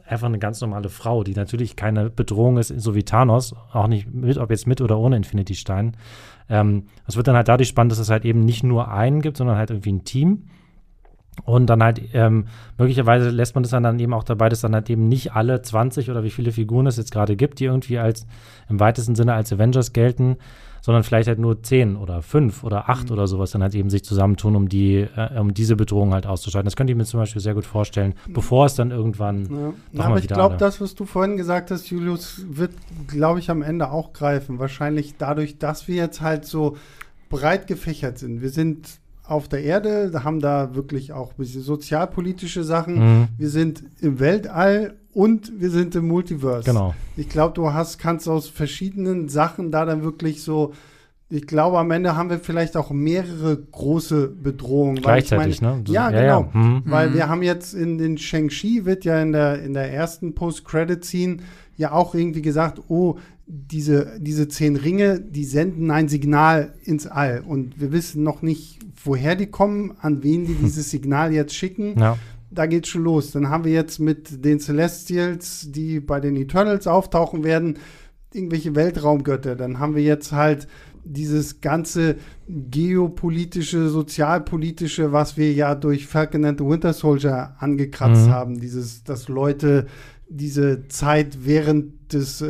B: einfach eine ganz normale Frau, die natürlich keine Bedrohung ist, so wie Thanos, auch nicht ob jetzt mit oder ohne Infinity-Stein. Es wird dann halt dadurch spannend, dass es halt eben nicht nur einen gibt, sondern halt irgendwie ein Team. Und dann halt möglicherweise lässt man das dann eben auch dabei, dass dann halt eben nicht alle 20 oder wie viele Figuren es jetzt gerade gibt, die irgendwie im weitesten Sinne als Avengers gelten, sondern vielleicht halt nur 10 oder 5 oder 8 oder sowas dann halt eben sich zusammentun, um diese Bedrohung halt auszuschalten. Das könnte ich mir zum Beispiel sehr gut vorstellen, bevor es dann irgendwann
A: aber ich glaube, das, was du vorhin gesagt hast, Julius, wird, glaube ich, am Ende auch greifen. Wahrscheinlich dadurch, dass wir jetzt halt so breit gefächert sind. Wir sind auf der Erde, haben da wirklich auch ein bisschen sozialpolitische Sachen. Wir sind im Weltall und wir sind im Multiverse.
B: Genau.
A: Ich glaube, kannst aus verschiedenen Sachen da dann wirklich so, ich glaube, am Ende haben wir vielleicht auch mehrere große Bedrohungen.
B: Gleichzeitig, ne?
A: Ja, genau. Ja. Weil wir haben jetzt in den Shang-Chi wird ja in der ersten Post-Credit-Scene ja auch irgendwie gesagt, diese 10 Ringe, die senden ein Signal ins All. Und wir wissen noch nicht, woher die kommen, an wen die dieses Signal jetzt schicken.
B: Ja.
A: Da geht's schon los. Dann haben wir jetzt mit den Celestials, die bei den Eternals auftauchen werden, irgendwelche Weltraumgötter. Dann haben wir jetzt halt dieses ganze geopolitische, sozialpolitische, was wir ja durch Falcon and the Winter Soldier angekratzt haben. Dass Leute diese Zeit während des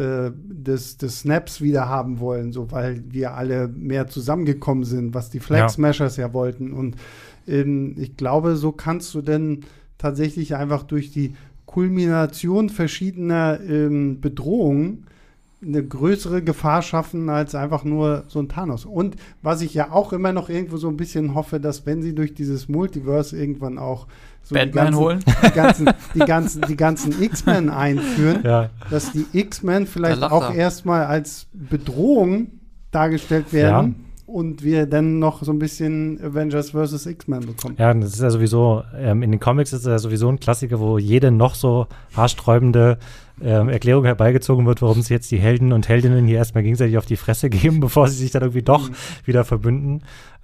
A: Snaps wieder haben wollen, so, weil wir alle mehr zusammengekommen sind, was die Flag Smashers ja wollten. Und ich glaube, so kannst du denn tatsächlich einfach durch die Kulmination verschiedener Bedrohungen eine größere Gefahr schaffen als einfach nur so ein Thanos. Und was ich ja auch immer noch irgendwo so ein bisschen hoffe, dass wenn sie durch dieses Multiverse irgendwann auch so
C: Batman holen,
A: die ganzen X-Men einführen, dass die X-Men vielleicht auch erstmal als Bedrohung dargestellt werden und wir dann noch so ein bisschen Avengers vs. X-Men bekommen.
B: Ja, das ist ja sowieso, in den Comics ist es ja sowieso ein Klassiker, wo jede noch so haarsträubende Erklärung herbeigezogen wird, warum sie jetzt die Helden und Heldinnen hier erstmal gegenseitig auf die Fresse geben, bevor sie sich dann irgendwie doch wieder verbünden.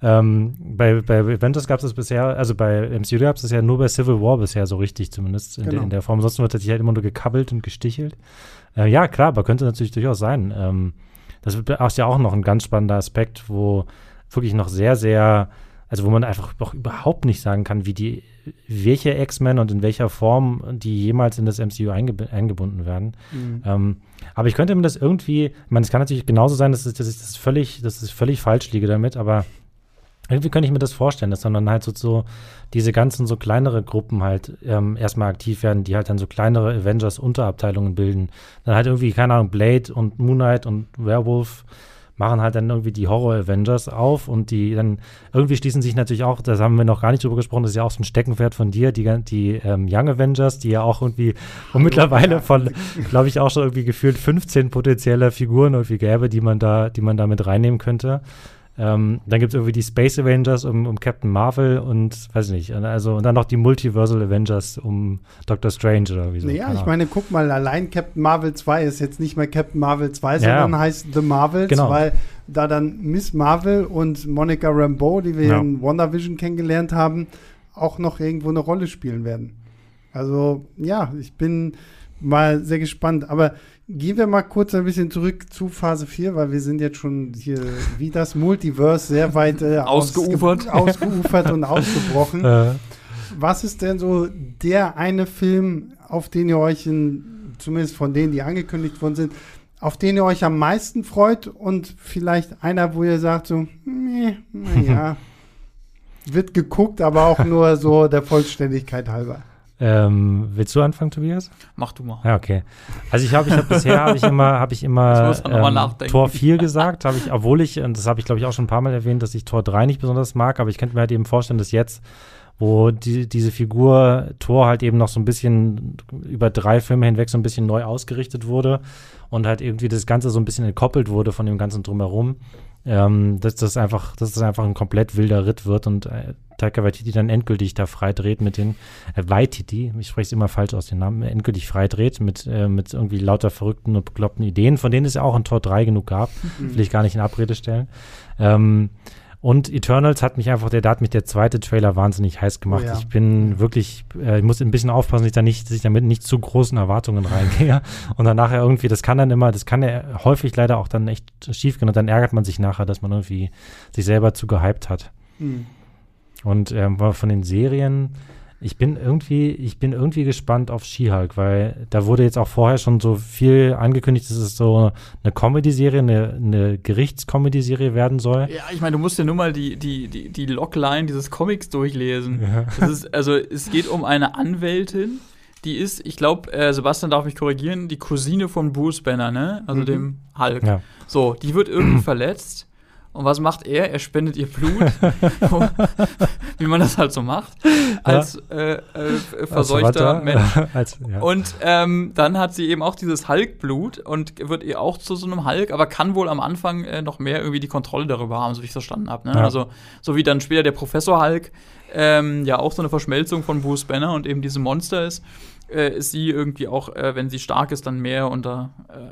B: Bei Avengers gab es das bisher, also bei MCU gab es das ja nur bei Civil War bisher so richtig, zumindest in der Form. Ansonsten wird das halt immer nur gekabbelt und gestichelt. Ja, klar, aber könnte natürlich durchaus sein. Das ist ja auch noch ein ganz spannender Aspekt, wo wirklich noch sehr, sehr, also wo man einfach auch überhaupt nicht sagen kann, welche X-Men und in welcher Form die jemals in das MCU eingebunden werden. Aber ich könnte mir das irgendwie, ich meine, es kann natürlich genauso sein, dass ich völlig falsch liege damit, aber irgendwie könnte ich mir das vorstellen, dass dann halt so diese ganzen so kleinere Gruppen halt erstmal aktiv werden, die halt dann so kleinere Avengers-Unterabteilungen bilden. Dann halt irgendwie, keine Ahnung, Blade und Moon Knight und Werewolf machen halt dann irgendwie die Horror-Avengers auf und die dann irgendwie schließen sich natürlich auch, das haben wir noch gar nicht drüber gesprochen, das ist ja auch so ein Steckenpferd von dir, die Young Avengers, die ja auch irgendwie mittlerweile von, glaube ich, auch schon irgendwie gefühlt 15 potenzielle Figuren irgendwie gäbe, die man da mit reinnehmen könnte. Dann gibt es irgendwie die Space Avengers um Captain Marvel und weiß nicht, also und dann noch die Multiversal Avengers um Doctor Strange oder wie so.
A: Naja, ich meine, guck mal, allein Captain Marvel 2 ist jetzt nicht mehr Captain Marvel 2, sondern heißt The Marvels, weil da dann Miss Marvel und Monica Rambeau, die wir in WandaVision kennengelernt haben, auch noch irgendwo eine Rolle spielen werden. Also ja, ich bin mal sehr gespannt, aber gehen wir mal kurz ein bisschen zurück zu Phase 4, weil wir sind jetzt schon hier wie das Multiverse sehr weit ausgeufert und ausgebrochen. Was ist denn so der eine Film, auf den ihr euch, zumindest von denen, die angekündigt worden sind, auf den ihr euch am meisten freut und vielleicht einer, wo ihr sagt so, naja, wird geguckt, aber auch nur so der Vollständigkeit halber.
B: Willst du anfangen, Tobias?
C: Mach du mal.
B: Ja, okay. Also bisher habe ich immer Tor 4 gesagt, obwohl ich, und das habe ich glaube ich auch schon ein paar Mal erwähnt, dass ich Tor 3 nicht besonders mag, aber ich könnte mir halt eben vorstellen, dass jetzt, wo diese Figur Thor halt eben noch so ein bisschen über 3 Filme hinweg so ein bisschen neu ausgerichtet wurde und halt irgendwie das Ganze so ein bisschen entkoppelt wurde von dem Ganzen drumherum, dass das einfach ein komplett wilder Ritt wird und Taika Waititi dann endgültig da freidreht mit den Waititi, ich spreche es immer falsch aus den Namen, endgültig freidreht mit irgendwie lauter verrückten und bekloppten Ideen, von denen es ja auch in Tor 3 genug gab, will ich gar nicht in Abrede stellen. Und Eternals hat mich einfach, da hat mich der zweite Trailer wahnsinnig heiß gemacht.
A: Oh ja.
B: Ich bin wirklich, ich muss ein bisschen aufpassen, dass ich damit nicht zu großen Erwartungen reingehe. Und dann nachher irgendwie, das kann ja häufig leider auch dann echt schief gehen. Und dann ärgert man sich nachher, dass man irgendwie sich selber zu gehypt hat. Und von den Serien, ich bin irgendwie gespannt auf She-Hulk, weil da wurde jetzt auch vorher schon so viel angekündigt, dass es so eine Comedy-Serie, eine Gerichtscomedy-Serie werden soll.
C: Ja, ich meine, du musst ja nur mal die Logline dieses Comics durchlesen. Ja. Es geht um eine Anwältin, die ist, ich glaube, Sebastian darf mich korrigieren, die Cousine von Bruce Banner, ne? Also dem Hulk. Ja. So, die wird irgendwie verletzt. Und was macht er? Er spendet ihr Blut, wie man das halt so macht, als verseuchter Mensch. Und dann hat sie eben auch dieses Hulk-Blut und wird ihr auch zu so einem Hulk, aber kann wohl am Anfang noch mehr irgendwie die Kontrolle darüber haben, so wie ich es verstanden habe. Ne? Ja. Also so wie dann später der Professor Hulk ja auch so eine Verschmelzung von Bruce Banner und eben diesem Monster ist sie irgendwie auch, wenn sie stark ist, dann mehr unter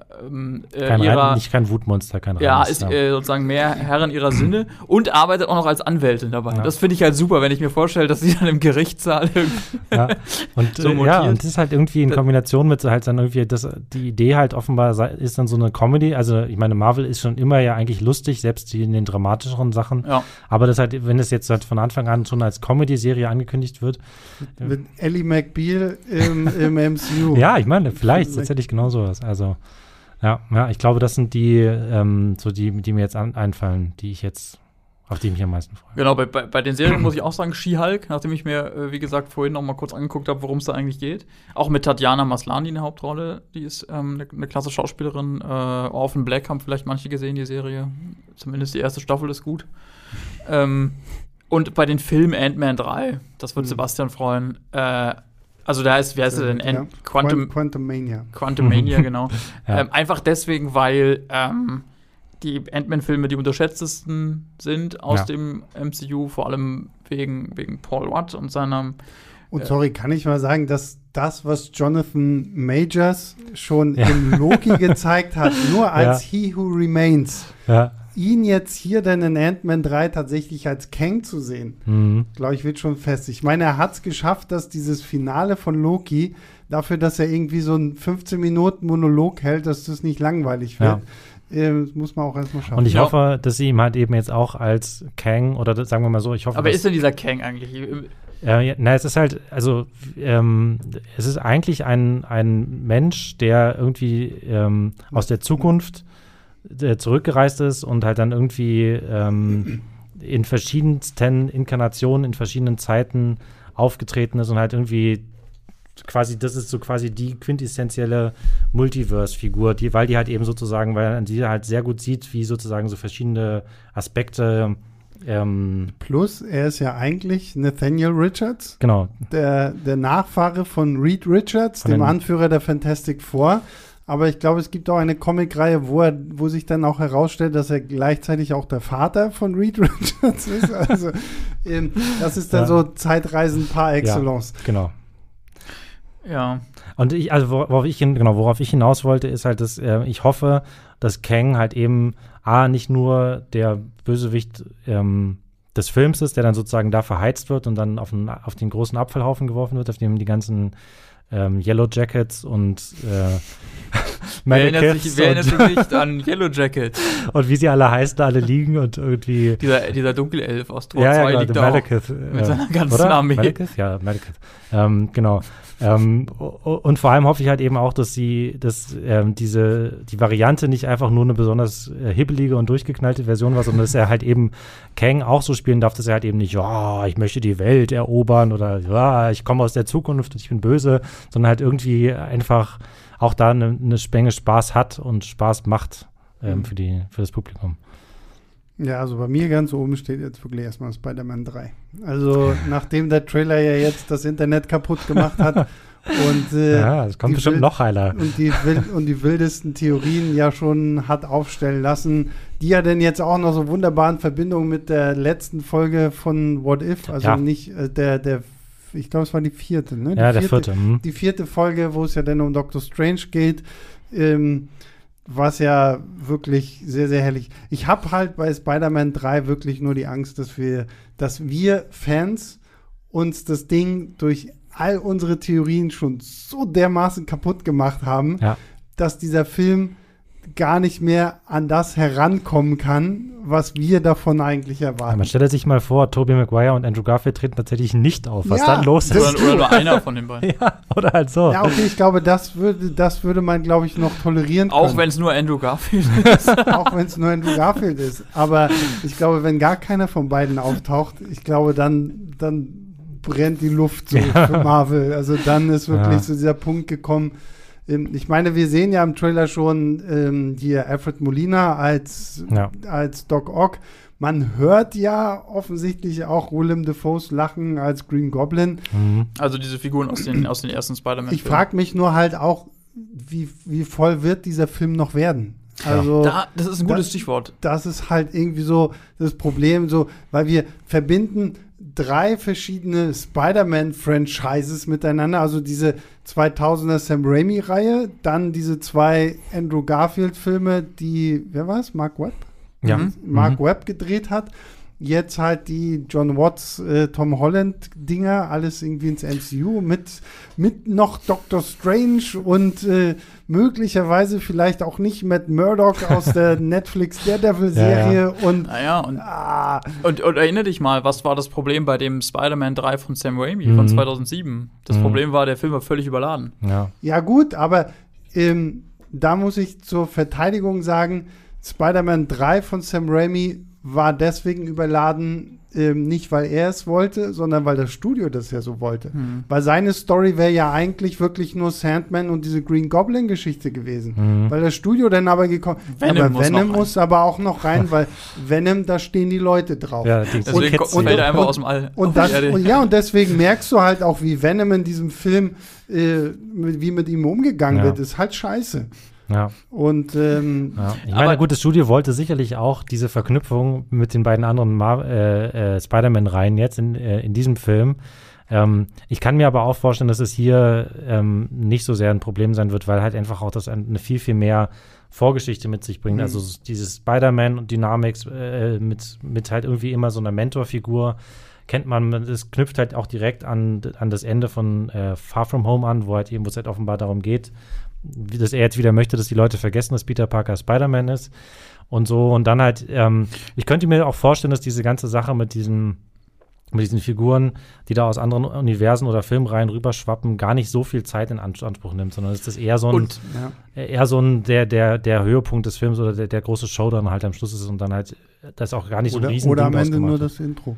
B: nicht kein Wutmonster, kein
C: ja, ist sozusagen mehr Herrin ihrer Sinne und arbeitet auch noch als Anwältin dabei. Ja. Das finde ich halt super, wenn ich mir vorstelle, dass sie dann im Gerichtssaal
B: und so und das ist halt irgendwie in Kombination mit halt dann irgendwie, die Idee halt offenbar ist dann so eine Comedy, also ich meine, Marvel ist schon immer ja eigentlich lustig, selbst in den dramatischeren Sachen, aber das halt, wenn es jetzt halt von Anfang an schon als Comedy-Serie angekündigt wird.
A: Mit Ellie McBeal im MCU.
B: Ja, ich meine, vielleicht tatsächlich genau sowas. Also, ja, ich glaube, das sind die mir jetzt einfallen, auf die ich mich am meisten freue.
C: Genau, bei den Serien muss ich auch sagen, She-Hulk, nachdem ich mir, wie gesagt, vorhin noch mal kurz angeguckt habe, worum es da eigentlich geht. Auch mit Tatjana Maslany in der Hauptrolle, die ist eine klasse Schauspielerin. Orphan Black haben vielleicht manche gesehen, die Serie. Zumindest die erste Staffel ist gut. Und bei den Filmen Ant-Man 3, das wird Sebastian freuen, also da ist, wie heißt er denn?
A: Quantumania.
C: Quantumania, genau. Einfach deswegen, weil die Ant-Man-Filme die unterschätztesten sind aus dem MCU, vor allem wegen Paul Rudd und seinem
A: Und sorry, kann ich mal sagen, dass das, was Jonathan Majors schon in Loki gezeigt hat, nur als He Who Remains, ihn jetzt hier dann in Ant-Man 3 tatsächlich als Kang zu sehen, glaube ich, wird schon fest. Ich meine, er hat es geschafft, dass dieses Finale von Loki, dafür, dass er irgendwie so einen 15-Minuten-Monolog hält, dass das nicht langweilig wird. Das muss man auch erstmal schaffen.
B: Und ich hoffe, dass sie ihm halt eben jetzt auch als Kang, oder sagen wir mal so, ich hoffe,
C: aber ist denn dieser Kang eigentlich?
B: Es ist halt, also es ist eigentlich ein Mensch, der irgendwie aus der Zukunft zurückgereist ist und halt dann irgendwie in verschiedensten Inkarnationen, in verschiedenen Zeiten aufgetreten ist und halt irgendwie quasi, das ist so quasi die quintessentielle Multiverse-Figur, weil die halt eben sozusagen, weil man die halt sehr gut sieht, wie sozusagen so verschiedene Aspekte
A: Plus, er ist ja eigentlich Nathaniel Richards.
B: Genau.
A: Der Nachfahre von Reed Richards, dem Anführer der Fantastic Four. Aber ich glaube, es gibt auch eine Comicreihe, wo sich dann auch herausstellt, dass er gleichzeitig auch der Vater von Reed Richards ist. Also das ist dann so Zeitreisen par excellence.
B: Ja, genau.
C: Ja.
B: Und worauf ich hinaus wollte, ist halt, dass ich hoffe, dass Kang halt eben nicht nur der Bösewicht des Films ist, der dann sozusagen da verheizt wird und dann auf den großen Abfallhaufen geworfen wird, auf dem die ganzen Yellow Jackets und
C: Wer erinnert sich nicht an Yellow Jackets?
B: Und wie sie alle heißen, alle liegen und irgendwie
C: Dieser Dunkelelf aus Tor 2 liegt da auch mit seiner ganzen Armee.
B: Malekith? Ja, Malekith. Genau. Und vor allem hoffe ich halt eben auch, dass die Variante nicht einfach nur eine besonders hibbelige und durchgeknallte Version war, sondern dass er halt eben Kang auch so spielen darf, dass er halt eben nicht, ich möchte die Welt erobern oder ich komme aus der Zukunft und ich bin böse, sondern halt irgendwie einfach auch da eine Menge Spaß hat und Spaß macht für das Publikum.
A: Ja, also bei mir ganz oben steht jetzt wirklich erstmal Spider-Man 3. Also nachdem der Trailer ja jetzt das Internet kaputt gemacht hat und
B: es kommt bestimmt noch heiler.
A: Und die wildesten Theorien ja schon hat aufstellen lassen, die ja denn jetzt auch noch so wunderbar in Verbindung mit der letzten Folge von What If, also nicht ich glaube, es war die 4., ne?
B: Der 4.
A: Die 4. Folge, wo es ja dann um Doctor Strange geht, was ja wirklich sehr, sehr herrlich. Ich habe halt bei Spider-Man 3 wirklich nur die Angst, dass wir Fans uns das Ding durch all unsere Theorien schon so dermaßen kaputt gemacht haben, dass dieser Film gar nicht mehr an das herankommen kann, was wir davon eigentlich erwarten.
B: Ja, man stellt sich mal vor, Tobey Maguire und Andrew Garfield treten tatsächlich nicht auf. Was dann los ist?
C: Oder nur einer von den beiden.
B: Ja, oder halt so.
A: Ja, okay, ich glaube, das würde man, glaube ich, noch tolerieren können.
C: Auch wenn es nur Andrew Garfield ist.
A: Auch wenn es nur Andrew Garfield ist. Aber ich glaube, wenn gar keiner von beiden auftaucht, ich glaube, dann brennt die Luft so für Marvel. Also dann ist wirklich zu dieser Punkt gekommen. Ich meine, wir sehen ja im Trailer schon hier Alfred Molina als Doc Ock. Man hört ja offensichtlich auch Willem Dafoes Lachen als Green Goblin.
C: Also diese Figuren aus den ersten Spider-Man-Filmen.
A: Ich frage mich nur halt auch, wie voll wird dieser Film noch werden? Also,
C: das ist ein gutes Stichwort. Das
A: ist halt irgendwie so das Problem, so, weil wir verbinden 3 verschiedene Spider-Man-Franchises miteinander, also diese 2000er Sam Raimi-Reihe, dann diese 2 Andrew Garfield-Filme, die, wer war's? Mark Webb?
B: Ja.
A: Mark Webb gedreht hat. Jetzt halt die John Watts, Tom Holland-Dinger, alles irgendwie ins MCU mit noch Doctor Strange und möglicherweise vielleicht auch nicht Matt Murdock aus der Netflix Daredevil-Serie. Und
C: erinnere dich mal, was war das Problem bei dem Spider-Man 3 von Sam Raimi von 2007? Das Problem war, der Film war völlig überladen.
A: Ja gut, aber da muss ich zur Verteidigung sagen, Spider-Man 3 von Sam Raimi war deswegen überladen, nicht weil er es wollte, sondern weil das Studio das ja so wollte. Weil seine Story wäre ja eigentlich wirklich nur Sandman und diese Green Goblin-Geschichte gewesen. Weil das Studio dann aber gekommen Venom muss aber auch noch rein, weil Venom, da stehen die Leute drauf.
B: Ja,
C: deswegen fällt er einfach aus dem All.
A: Und deswegen merkst du halt auch, wie Venom in diesem Film, wie mit ihm umgegangen wird. Ist halt scheiße.
B: Ja.
A: Und
B: ich meine, gut, das Studio wollte sicherlich auch diese Verknüpfung mit den beiden anderen Spider-Man-Reihen jetzt in diesem Film. Ich kann mir aber auch vorstellen, dass es hier nicht so sehr ein Problem sein wird, weil halt einfach auch das eine viel, viel mehr Vorgeschichte mit sich bringt. Also dieses Spider-Man und Dynamics mit halt irgendwie immer so einer Mentorfigur kennt man, das knüpft halt auch direkt an das Ende von Far From Home an, wo es halt offenbar darum geht, dass er jetzt wieder möchte, dass die Leute vergessen, dass Peter Parker Spider-Man ist und so. Und dann halt, ich könnte mir auch vorstellen, dass diese ganze Sache mit diesen Figuren, die da aus anderen Universen oder Filmreihen rüberschwappen, gar nicht so viel Zeit in Anspruch nimmt, sondern ist das eher so ein der Höhepunkt des Films oder der große Showdown halt am Schluss ist und dann halt das auch gar nicht so ein Riesending
A: oder am Ende nur das Intro.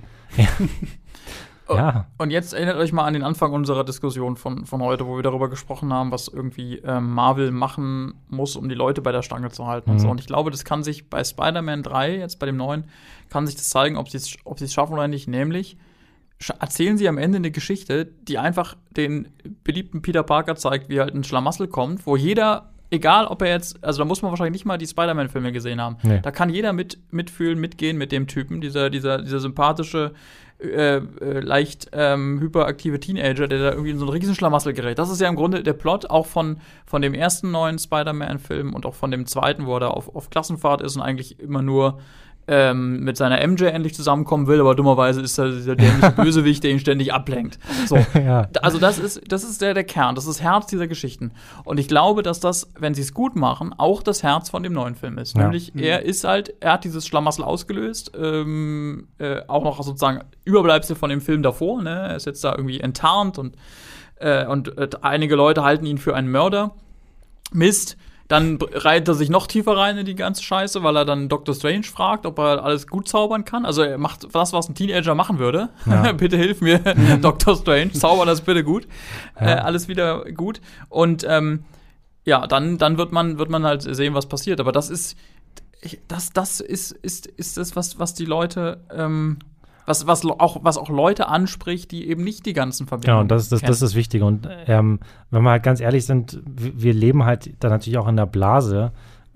B: Ja.
C: Und jetzt erinnert euch mal an den Anfang unserer Diskussion von heute, wo wir darüber gesprochen haben, was irgendwie Marvel machen muss, um die Leute bei der Stange zu halten und so. Und ich glaube, das kann sich bei Spider-Man 3, jetzt bei dem neuen, kann sich das zeigen, ob sie es schaffen oder nicht. Nämlich erzählen sie am Ende eine Geschichte, die einfach den beliebten Peter Parker zeigt, wie halt ein Schlamassel kommt, wo jeder, egal ob er jetzt, also da muss man wahrscheinlich nicht mal die Spider-Man-Filme gesehen haben. Nee. Da kann jeder mitfühlen, mitgehen mit dem Typen, dieser sympathische, leicht hyperaktive Teenager, der da irgendwie in so einen riesen Schlamassel gerät. Das ist ja im Grunde der Plot auch von dem ersten neuen Spider-Man-Film und auch von dem zweiten, wo er da auf Klassenfahrt ist und eigentlich immer nur mit seiner MJ endlich zusammenkommen will, aber dummerweise ist er dieser dämliche Bösewicht, der ihn ständig ablenkt. So. Ja. Also das ist der Kern, das ist das Herz dieser Geschichten. Und ich glaube, dass das, wenn sie es gut machen, auch das Herz von dem neuen Film ist. Ja. Nämlich, er hat dieses Schlamassel ausgelöst, auch noch sozusagen Überbleibsel von dem Film davor, ne? Er ist jetzt da irgendwie enttarnt und einige Leute halten ihn für einen Mörder. Mist. Dann reiht er sich noch tiefer rein in die ganze Scheiße, weil er dann Dr. Strange fragt, ob er alles gut zaubern kann. Also er macht das, was ein Teenager machen würde. Ja. Bitte hilf mir, Dr. Strange, zauber das bitte gut. Ja. Alles wieder gut. Und dann wird man halt sehen, was passiert. Aber das ist das, was die Leute was auch Leute anspricht, die eben nicht die ganzen Verbindungen
B: kennen. Ja, und das ist das Wichtige. Und wenn wir halt ganz ehrlich sind, wir leben halt dann natürlich auch in der Blase,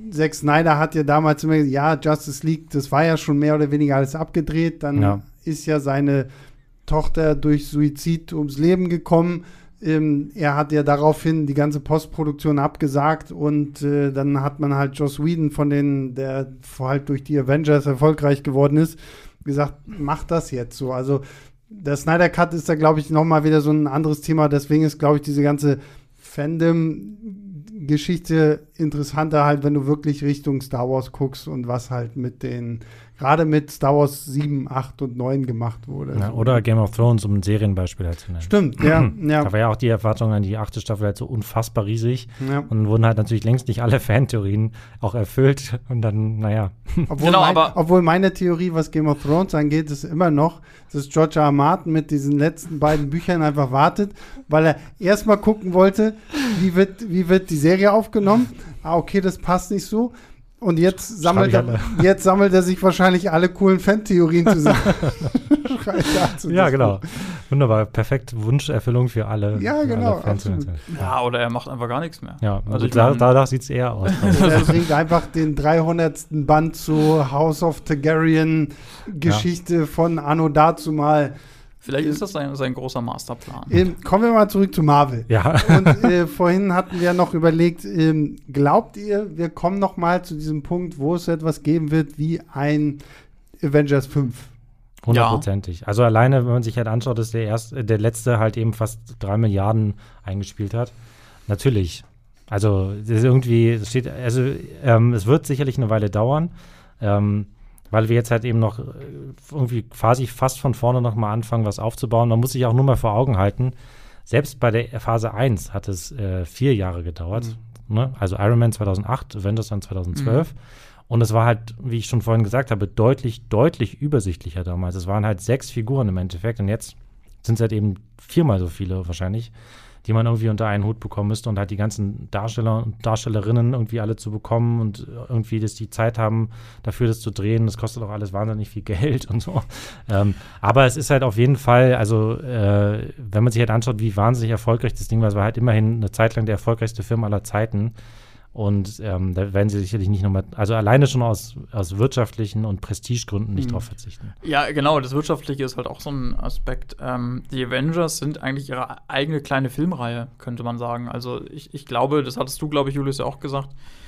A: Zack Snyder hat ja damals immer gesagt, ja, Justice League, das war ja schon mehr oder weniger alles abgedreht. Dann ist ja seine Tochter durch Suizid ums Leben gekommen. Er hat ja daraufhin die ganze Postproduktion abgesagt und dann hat man halt Joss Whedon, der halt durch die Avengers erfolgreich geworden ist, gesagt, mach das jetzt so. Also der Snyder Cut ist da, glaube ich, nochmal wieder so ein anderes Thema. Deswegen ist, glaube ich, diese ganze Fandom-Geschichte interessanter halt, wenn du wirklich Richtung Star Wars guckst und was halt gerade mit Star Wars 7, 8 und 9 gemacht wurde.
B: Ja, oder Game of Thrones, um ein Serienbeispiel halt zu nennen.
A: Stimmt, ja.
B: Da war ja auch die Erwartung an die 8. Staffel halt so unfassbar riesig. Ja. Und dann wurden halt natürlich längst nicht alle Fantheorien auch erfüllt. Und dann, naja.
A: Obwohl meine Theorie, was Game of Thrones angeht, ist immer noch, dass George R. R. Martin mit diesen letzten beiden Büchern einfach wartet, weil er erstmal gucken wollte, wie wird die Serie aufgenommen. Okay, das passt nicht so. Und jetzt sammelt er sich wahrscheinlich alle coolen Fan-Theorien zusammen.
B: Ja, genau. Wunderbar. Perfekt Wunscherfüllung für alle.
A: Ja, genau.
C: Alle Fans. Ja, oder er macht einfach gar nichts mehr.
B: Ja, also danach sieht es eher aus.
A: Er bringt einfach den 300. Band zur House of Targaryen-Geschichte von Anno dazumal.
C: Vielleicht ist das sein großer Masterplan.
A: Kommen wir mal zurück zu Marvel.
B: Ja.
A: Und vorhin hatten wir noch überlegt, glaubt ihr, wir kommen noch mal zu diesem Punkt, wo es etwas geben wird wie ein Avengers 5?
B: 100%. Ja. Also alleine, wenn man sich halt anschaut, dass der letzte halt eben fast 3 Milliarden eingespielt hat. Natürlich. Also es wird sicherlich eine Weile dauern. Weil wir jetzt halt eben noch irgendwie quasi fast von vorne noch mal anfangen, was aufzubauen. Man muss sich auch nur mal vor Augen halten, selbst bei der Phase 1 hat es 4 Jahre gedauert. Ne? Also Iron Man 2008, Avengers dann 2012. Und es war halt, wie ich schon vorhin gesagt habe, deutlich, deutlich übersichtlicher damals. Es waren halt 6 Figuren im Endeffekt. Und jetzt sind es halt eben 4-mal so viele wahrscheinlich, die man irgendwie unter einen Hut bekommen müsste und halt die ganzen Darsteller und Darstellerinnen irgendwie alle zu bekommen und irgendwie, dass die Zeit haben, dafür das zu drehen. Das kostet auch alles wahnsinnig viel Geld und so. Aber es ist halt auf jeden Fall, also wenn man sich halt anschaut, wie wahnsinnig erfolgreich das Ding war, es war halt immerhin eine Zeit lang der erfolgreichste Film aller Zeiten. Und da werden sie sicherlich nicht nochmal, also alleine schon aus wirtschaftlichen und Prestigegründen nicht drauf verzichten.
C: Ja, genau, das Wirtschaftliche ist halt auch so ein Aspekt. Die Avengers sind eigentlich ihre eigene kleine Filmreihe, könnte man sagen. Also ich glaube, das hattest du, glaube ich, Julius, ja auch gesagt,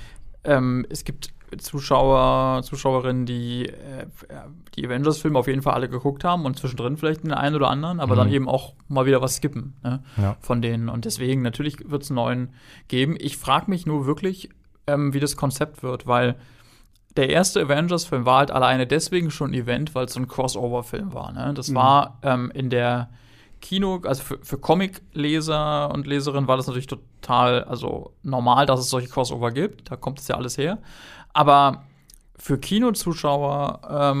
C: es gibt Zuschauerinnen, die die Avengers-Filme auf jeden Fall alle geguckt haben und zwischendrin vielleicht den einen oder anderen, aber dann eben auch mal wieder was skippen, ne, von denen. Und deswegen, natürlich wird es einen neuen geben. Ich frage mich nur wirklich, wie das Konzept wird, weil der erste Avengers-Film war halt alleine deswegen schon ein Event, weil es so ein Crossover-Film war. Ne? Das war in der Kino, also für Comic-Leser und Leserinnen war das natürlich total, normal, dass es solche Crossover gibt. Da kommt es ja alles her. Aber für Kinozuschauer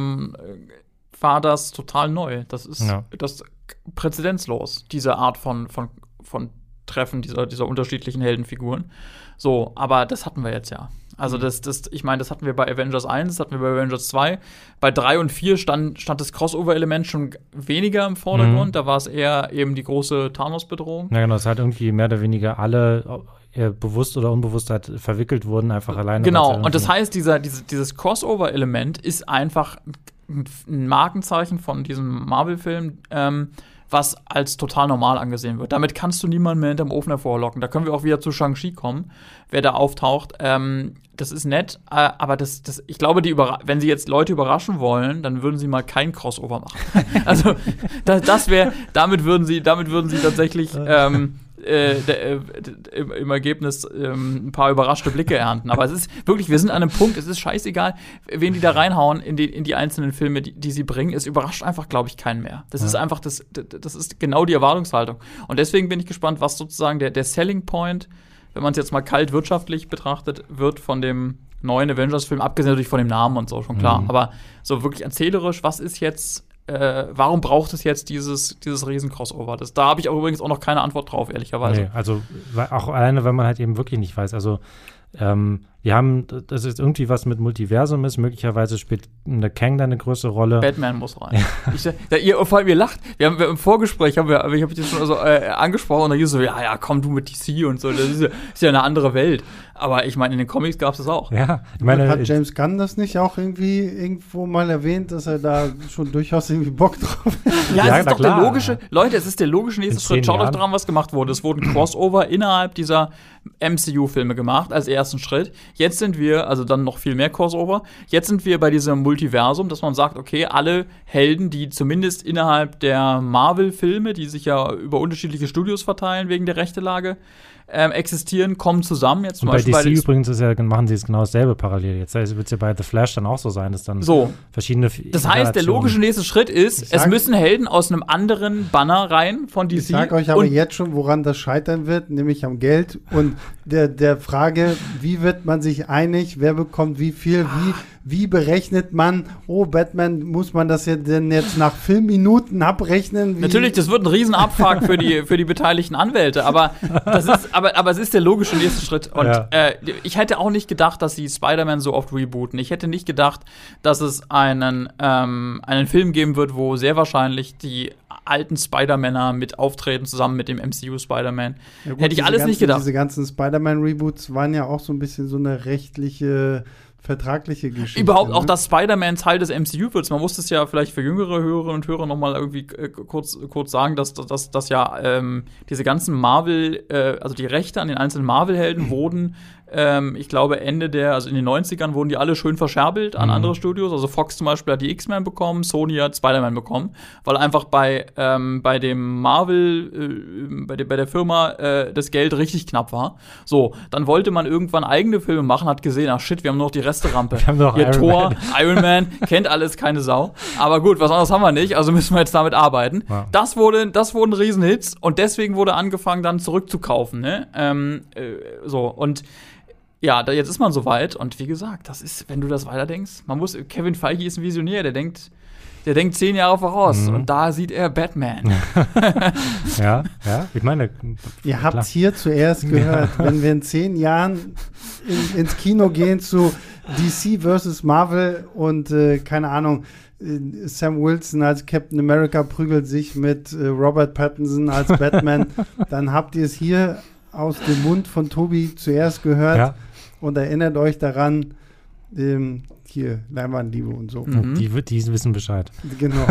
C: war das total neu. Das ist das präzedenzlos, diese Art von Treffen dieser unterschiedlichen Heldenfiguren. So, aber das hatten wir jetzt ja. Also ich meine, das hatten wir bei Avengers 1, das hatten wir bei Avengers 2. Bei 3 und 4 stand das Crossover-Element schon weniger im Vordergrund. Da war es eher eben die große Thanos-Bedrohung.
B: Ja, genau, es hat irgendwie mehr oder weniger alle bewusst oder unbewusst halt verwickelt wurden, einfach alleine.
C: Genau, und das heißt, dieses Crossover-Element ist einfach ein Markenzeichen von diesem Marvel-Film, was als total normal angesehen wird. Damit kannst du niemanden mehr hinterm Ofen hervorlocken. Da können wir auch wieder zu Shang-Chi kommen, wer da auftaucht. Das ist nett, aber ich glaube, wenn sie jetzt Leute überraschen wollen, dann würden sie mal kein Crossover machen. Also damit würden sie tatsächlich im Ergebnis ein paar überraschte Blicke ernten. Aber es ist wirklich, wir sind an einem Punkt, es ist scheißegal, wen die da reinhauen in die einzelnen Filme, die sie bringen. Es überrascht einfach, glaube ich, keinen mehr. Das ist einfach, das ist genau die Erwartungshaltung. Und deswegen bin ich gespannt, was sozusagen der Selling Point, wenn man es jetzt mal kalt wirtschaftlich betrachtet, wird von dem neuen Avengers-Film, abgesehen natürlich von dem Namen und so, schon klar. Aber so wirklich erzählerisch, was ist jetzt warum braucht es jetzt dieses Riesen-Crossover? Da habe ich auch übrigens auch noch keine Antwort drauf, ehrlicherweise.
B: Nee, also auch alleine, wenn man halt eben wirklich nicht weiß. Also das ist irgendwie was mit Multiversum ist. Möglicherweise spielt eine Kang da eine größere Rolle.
C: Batman muss rein. Vor allem, ihr lacht. Wir haben im Vorgespräch, ich habe das schon so angesprochen und dann hieß so, ja, komm du mit DC und so. Das ist ja eine andere Welt. Aber ich meine, in den Comics gab es das auch.
B: Ja, ich meine,
A: hat James Gunn das nicht auch irgendwo mal erwähnt, dass er da schon durchaus irgendwie Bock drauf hat?
C: Ja, es ist doch der logische, Leute, es ist der logische nächste Schritt. Schaut euch daran, was gemacht wurde. Es wurden Crossover innerhalb dieser MCU-Filme gemacht, als ersten Schritt. Jetzt sind wir, also dann noch viel mehr Crossover, jetzt sind wir bei diesem Multiversum, dass man sagt, okay, alle Helden, die zumindest innerhalb der Marvel-Filme, die sich ja über unterschiedliche Studios verteilen wegen der Rechtelage, existieren, kommen zusammen. Jetzt zum
B: und bei DC übrigens machen sie es genau dasselbe parallel. Jetzt wird es ja bei The Flash dann auch so sein, dass dann verschiedene
C: Das heißt, der logische nächste Schritt ist, es müssen Helden aus einem anderen Banner rein von DC.
A: Ich sage euch aber jetzt schon, woran das scheitern wird, nämlich am Geld und der Frage, wie wird man sich einig, wer bekommt wie viel, wie berechnet man, Batman, muss man das denn jetzt nach Filmminuten abrechnen?
C: Natürlich, das wird ein Riesenabfuck für die beteiligten Anwälte, aber es ist der logische nächste Schritt. Und ich hätte auch nicht gedacht, dass sie Spider-Man so oft rebooten. Ich hätte nicht gedacht, dass es einen Film geben wird, wo sehr wahrscheinlich die alten Spider-Männer mit auftreten, zusammen mit dem MCU Spider-Man. Ja, gut, hätte ich alles nicht gedacht.
A: Diese ganzen Spider-Man-Reboots waren ja auch so ein bisschen so eine rechtliche vertragliche Geschichte.
C: Überhaupt auch, dass Spider-Man Teil des MCU wird. Man muss es ja vielleicht für jüngere Hörerinnen und Hörer noch mal irgendwie kurz sagen, dass ja diese ganzen Marvel, also die Rechte an den einzelnen Marvel-Helden wurden, ich glaube in den 90ern wurden die alle schön verscherbelt an andere Studios. Also Fox zum Beispiel hat die X-Men bekommen, Sony hat Spider-Man bekommen, weil einfach bei dem Marvel, bei der Firma das Geld richtig knapp war. So, dann wollte man irgendwann eigene Filme machen, hat gesehen, ach shit, wir haben noch die Resterampe. Hier Thor, Iron Man, kennt alles keine Sau. Aber gut, was anderes haben wir nicht, also müssen wir jetzt damit arbeiten. Ja. Das wurden Riesenhits und deswegen wurde angefangen, dann zurückzukaufen. Ne? Und ja, jetzt ist man soweit und wie gesagt, das ist, wenn du das weiterdenkst, Kevin Feige ist ein Visionär, der denkt 10 Jahre voraus und da sieht er Batman.
B: Ja, ich meine,
A: ihr habt es hier zuerst gehört, wenn wir in 10 Jahren ins Kino gehen zu DC versus Marvel und keine Ahnung, Sam Wilson als Captain America prügelt sich mit Robert Pattinson als Batman, dann habt ihr es hier aus dem Mund von Tobi zuerst gehört und erinnert euch daran, hier, Leinwandliebe und so.
B: Mhm. Die wissen Bescheid.
A: Genau.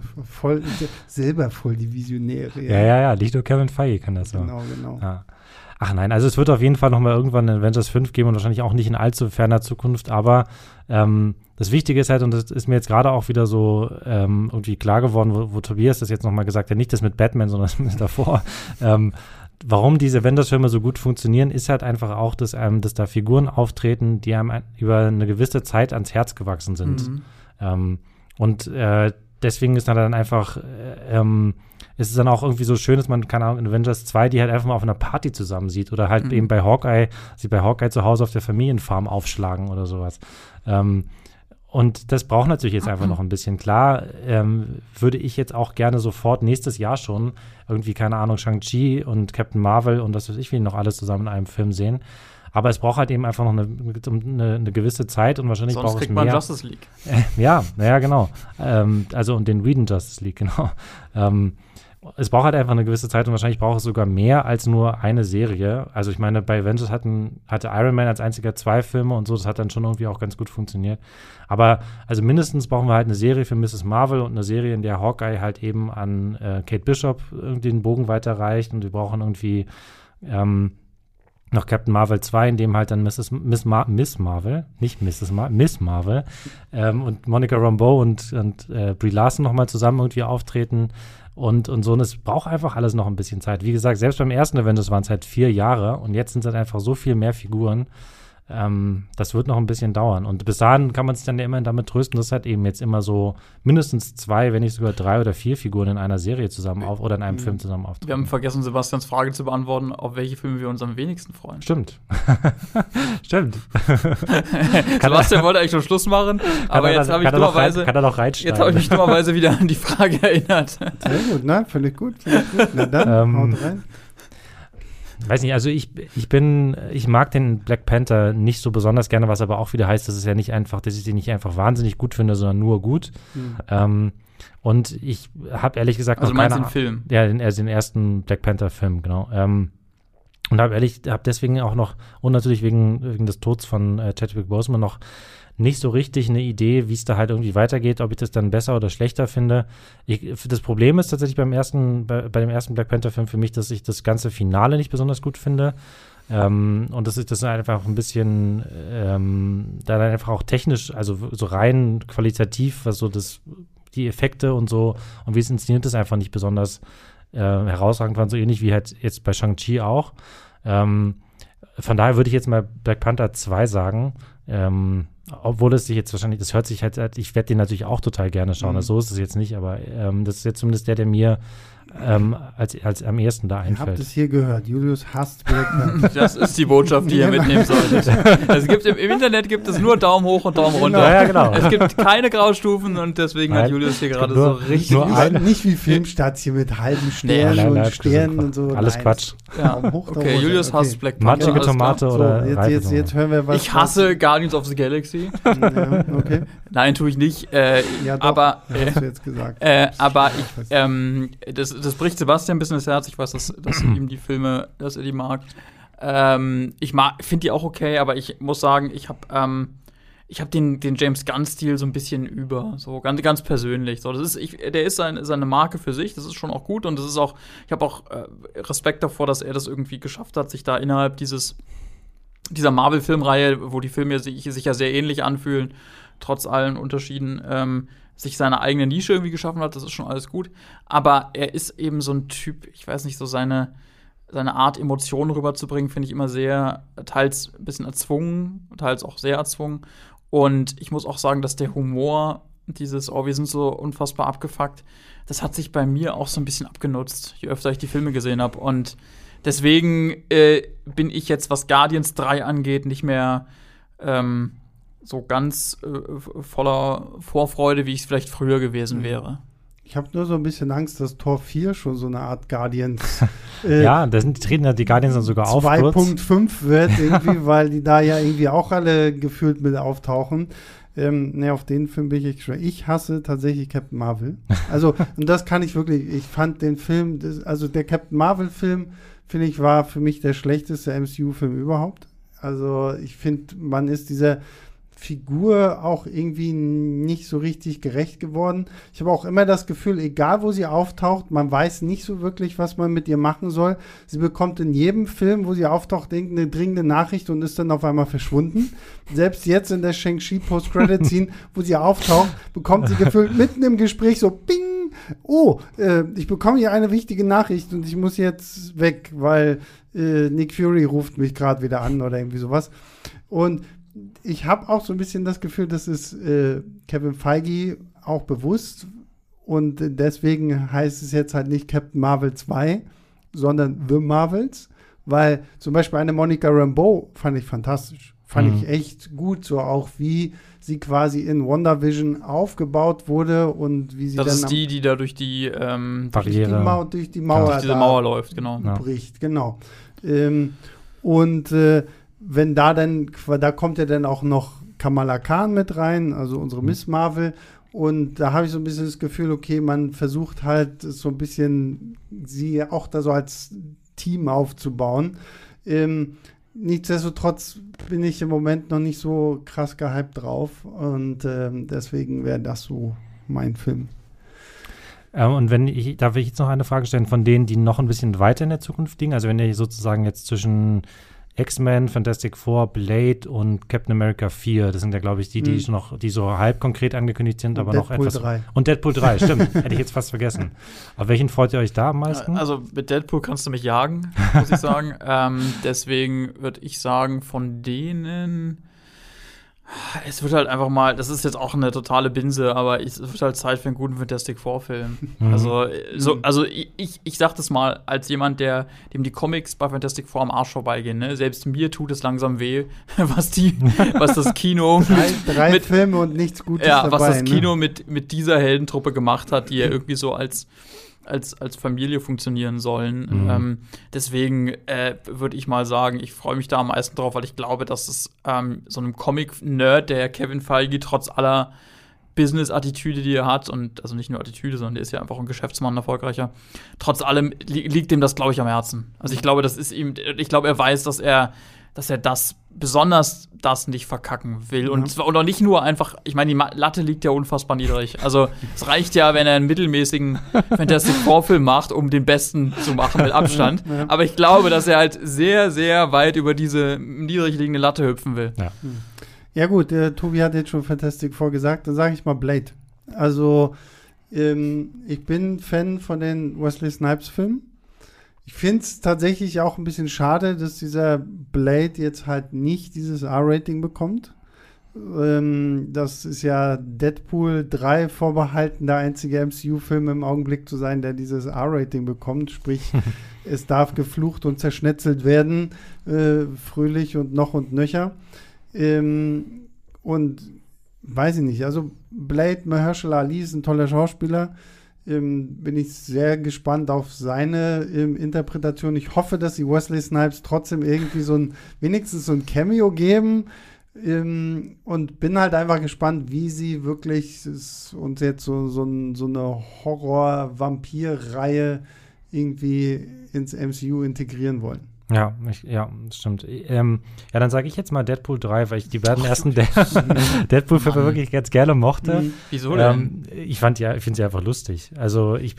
A: Selber voll die Visionäre.
B: Ja, nicht nur Kevin Feige kann das so.
A: Genau.
B: Ja. Ach nein, also es wird auf jeden Fall noch mal irgendwann ein Avengers 5 geben und wahrscheinlich auch nicht in allzu ferner Zukunft, aber das Wichtige ist halt, und das ist mir jetzt gerade auch wieder so irgendwie klar geworden, wo Tobias das jetzt noch mal gesagt hat, nicht das mit Batman, sondern das mit davor, warum diese Avengers-Filme so gut funktionieren, ist halt einfach auch, dass da Figuren auftreten, die einem über eine gewisse Zeit ans Herz gewachsen sind. Deswegen ist dann einfach ist es dann auch irgendwie so schön, dass man, keine Ahnung, in Avengers 2 die halt einfach mal auf einer Party zusammen sieht oder halt eben bei Hawkeye zu Hause auf der Familienfarm aufschlagen oder sowas. Und das braucht natürlich jetzt einfach noch ein bisschen. Klar, würde ich jetzt auch gerne sofort nächstes Jahr schon irgendwie, keine Ahnung, Shang-Chi und Captain Marvel und das weiß ich, wie noch alles zusammen in einem Film sehen. Aber es braucht halt eben einfach noch eine gewisse Zeit und wahrscheinlich braucht es mehr.
C: Sonst kriegt man Justice League.
B: Ja, genau. Und den Whedon Justice League, genau. Es braucht halt einfach eine gewisse Zeit und wahrscheinlich braucht es sogar mehr als nur eine Serie. Also ich meine, bei Avengers hatte Iron Man als einziger 2 Filme und so, das hat dann schon irgendwie auch ganz gut funktioniert. Aber also mindestens brauchen wir halt eine Serie für Mrs. Marvel und eine Serie, in der Hawkeye halt eben an Kate Bishop irgendwie den Bogen weiterreicht und wir brauchen irgendwie noch Captain Marvel 2, in dem halt dann Miss Marvel und Monica Rambeau und Brie Larson nochmal zusammen irgendwie auftreten und so. Und es braucht einfach alles noch ein bisschen Zeit. Wie gesagt, selbst beim ersten Avengers waren es halt 4 Jahre und jetzt sind es halt einfach so viel mehr Figuren. Das wird noch ein bisschen dauern. Und bis dahin kann man sich dann ja immerhin damit trösten, dass halt eben jetzt immer so mindestens 2, wenn nicht sogar 3 oder 4 Figuren in einer Serie zusammen oder in einem Film zusammen auftreten.
C: Wir haben vergessen, Sebastians Frage zu beantworten, auf welche Filme wir uns am wenigsten freuen.
B: Stimmt.
C: Sebastian wollte eigentlich schon Schluss machen, aber jetzt habe ich mich dummerweise wieder an die Frage erinnert.
A: Sehr gut, ne? Finde ich gut. Na dann, haut rein.
B: Weiß nicht, also ich mag den Black Panther nicht so besonders gerne, was aber auch wieder heißt, dass ich den nicht einfach wahnsinnig gut finde, sondern nur gut. Und ich habe ehrlich gesagt
C: also noch keine Ahnung. Also du meinst
B: den ersten Black Panther-Film, genau. Und habe deswegen auch noch, und natürlich wegen des Todes von Chadwick Boseman noch nicht so richtig eine Idee, wie es da halt irgendwie weitergeht, ob ich das dann besser oder schlechter finde. Das Problem ist tatsächlich bei dem ersten Black Panther-Film für mich, dass ich das ganze Finale nicht besonders gut finde. Und das ist einfach ein bisschen dann einfach auch technisch, also so rein qualitativ, was so die Effekte und so und wie es inszeniert ist, einfach nicht besonders herausragend waren, so ähnlich wie halt jetzt bei Shang-Chi auch. Von daher würde ich jetzt mal Black Panther 2 sagen, obwohl es sich jetzt wahrscheinlich, das hört sich halt, ich werde den natürlich auch total gerne schauen, also so ist es jetzt nicht, aber das ist jetzt zumindest der mir als am ehesten da einfällt.
A: Ihr habt es hier gehört, Julius hasst Black Panther.
C: Das ist die Botschaft, die ihr mitnehmen solltet. Im Internet gibt es nur Daumen hoch und Daumen runter.
B: Ja, genau.
C: Es gibt keine Graustufen und deswegen hat Julius hier gerade so richtig...
A: Nicht wie Filmstarts hier mit halben Sternen und Sternen und so.
B: Alles Quatsch.
C: Ja. Okay, Julius hasst Black Panther.
B: Matschige Tomate oder
A: jetzt hören wir was.
C: Ich hasse Guardians of the Galaxy.
A: Ja, okay.
C: Nein, tue ich nicht.
A: Ja, doch,
C: aber
A: hast du jetzt gesagt.
C: Aber das bricht Sebastian ein bisschen das Herz. Ich weiß, dass ihm die Filme, dass er die mag. Ich finde die auch okay, aber ich muss sagen, ich habe den James Gunn-Stil so ein bisschen über, so ganz persönlich. So, der ist seine Marke für sich, das ist schon auch gut und das ist auch, ich habe auch Respekt davor, dass er das irgendwie geschafft hat, sich da innerhalb dieser Marvel-Filmreihe, wo die Filme sich ja sehr ähnlich anfühlen, trotz allen Unterschieden, sich seine eigene Nische irgendwie geschaffen hat, das ist schon alles gut. Aber er ist eben so ein Typ, ich weiß nicht, so seine Art, Emotionen rüberzubringen, finde ich immer sehr, teils ein bisschen erzwungen, teils auch sehr erzwungen. Und ich muss auch sagen, dass der Humor, wir sind so unfassbar abgefuckt, das hat sich bei mir auch so ein bisschen abgenutzt, je öfter ich die Filme gesehen habe. Und deswegen bin ich jetzt, was Guardians 3 angeht, nicht mehr so ganz voller Vorfreude, wie ich es vielleicht früher gewesen wäre.
A: Ich habe nur so ein bisschen Angst, dass Tor 4 schon so eine Art Guardians
B: ja, treten ja die Guardians dann sogar auf
A: 2.5 wird irgendwie, weil die da ja irgendwie auch alle gefühlt mit auftauchen. Auf den Film bin ich gespannt. Ich hasse tatsächlich Captain Marvel. Also, und das kann ich wirklich, ich fand den Film, der Captain Marvel-Film, finde ich, war für mich der schlechteste MCU-Film überhaupt. Also, ich finde, man ist dieser Figur auch irgendwie nicht so richtig gerecht geworden. Ich habe auch immer das Gefühl, egal wo sie auftaucht, man weiß nicht so wirklich, was man mit ihr machen soll. Sie bekommt in jedem Film, wo sie auftaucht, irgendeine dringende Nachricht und ist dann auf einmal verschwunden. Selbst jetzt in der Shang-Chi Post-Credit-Scene, wo sie auftaucht, bekommt sie gefühlt mitten im Gespräch so Bing! Oh, ich bekomme hier eine wichtige Nachricht und ich muss jetzt weg, weil Nick Fury ruft mich gerade wieder an oder irgendwie sowas. Und ich habe auch so ein bisschen das Gefühl, das ist Kevin Feige auch bewusst und deswegen heißt es jetzt halt nicht Captain Marvel 2, sondern The Marvels, weil zum Beispiel eine Monica Rambeau fand ich fantastisch. Fand ich echt gut, so auch wie sie quasi in WandaVision aufgebaut wurde und wie sie
C: das ist die da durch die
B: Barriere.
A: durch die Mauer,
C: durch diese Mauer läuft, genau.
A: Bricht, genau. Wenn da kommt ja dann auch noch Kamala Khan mit rein, also unsere Miss Marvel. Und da habe ich so ein bisschen das Gefühl, okay, man versucht halt so ein bisschen sie auch da so als Team aufzubauen. Nichtsdestotrotz bin ich im Moment noch nicht so krass gehypt drauf. Und deswegen wäre das so mein Film.
B: Und darf ich jetzt noch eine Frage stellen von denen, die noch ein bisschen weiter in der Zukunft liegen? Also wenn ihr sozusagen jetzt zwischen X-Men, Fantastic Four, Blade und Captain America 4. Das sind ja, glaube ich, die so halb konkret angekündigt sind, aber noch etwas.
A: Deadpool 3.
B: Und Deadpool 3, stimmt. Hätte ich jetzt fast vergessen. Auf welchen freut ihr euch da am meisten?
C: Also mit Deadpool kannst du mich jagen, muss ich sagen. Deswegen würde ich sagen, von denen es wird halt einfach mal, das ist jetzt auch eine totale Binse, aber es wird halt Zeit für einen guten Fantastic Four-Film. Also ich sag das mal als jemand, dem die Comics bei Fantastic Four am Arsch vorbeigehen. Ne? Selbst mir tut es langsam weh, was das Kino
A: drei Filme und nichts Gutes dabei.
C: Was das Kino mit dieser Heldentruppe gemacht hat, die ja irgendwie so als als Familie funktionieren sollen. Deswegen würde ich mal sagen, ich freue mich da am meisten drauf, weil ich glaube, dass es so einem Comic-Nerd, der Kevin Feige trotz aller Business-Attitüde, die er hat, und also nicht nur Attitüde, sondern der ist ja einfach ein Geschäftsmann, erfolgreicher. Trotz allem liegt ihm das, glaube ich, am Herzen. Also ich glaube, er weiß, dass er besonders das nicht verkacken will. Und zwar oder nicht nur einfach, ich meine, die Latte liegt ja unfassbar niedrig. Also es reicht ja, wenn er einen mittelmäßigen Fantastic Four-Film macht, um den besten zu machen mit Abstand. Ja. Aber ich glaube, dass er halt sehr, sehr weit über diese niedrig liegende Latte hüpfen will.
A: Ja. Ja gut, Tobi hat jetzt schon Fantastic Four gesagt, dann sage ich mal Blade. Also ich bin Fan von den Wesley Snipes-Filmen. Ich finde es tatsächlich auch ein bisschen schade, dass dieser Blade jetzt halt nicht dieses R-Rating bekommt. Das ist ja Deadpool 3 vorbehalten, der einzige MCU-Film im Augenblick zu sein, der dieses R-Rating bekommt. Sprich, es darf geflucht und zerschnetzelt werden, fröhlich und noch und nöcher. Und weiß ich nicht, also Blade, Mahershala Ali ist ein toller Schauspieler. Bin ich sehr gespannt auf seine Interpretation. Ich hoffe, dass die Wesley Snipes trotzdem irgendwie wenigstens so ein Cameo geben. Und bin halt einfach gespannt, wie sie wirklich uns jetzt so eine Horror-Vampir-Reihe irgendwie ins MCU integrieren wollen.
B: Ja, das stimmt. Dann sage ich jetzt mal Deadpool 3, weil ich die beiden ersten Deadpool-Filme wirklich ganz gerne mochte.
C: Wieso denn?
B: Ich finde sie einfach lustig. Also ich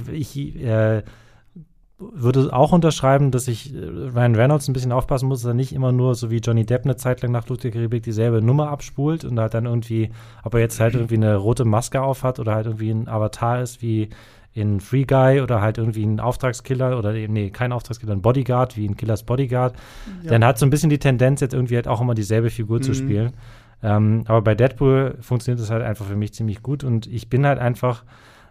B: würde auch unterschreiben, dass ich Ryan Reynolds ein bisschen aufpassen muss, dass er nicht immer nur so wie Johnny Depp eine Zeit lang nach Flucht der Karibik dieselbe Nummer abspult und halt dann irgendwie, ob er jetzt halt irgendwie eine rote Maske auf hat oder halt irgendwie ein Avatar ist wie in Free Guy oder halt irgendwie ein Auftragskiller oder kein Auftragskiller, ein Bodyguard, wie ein Killers Bodyguard. Ja. Dann hat so ein bisschen die Tendenz, jetzt irgendwie halt auch immer dieselbe Figur zu spielen. Aber bei Deadpool funktioniert das halt einfach für mich ziemlich gut und ich bin halt einfach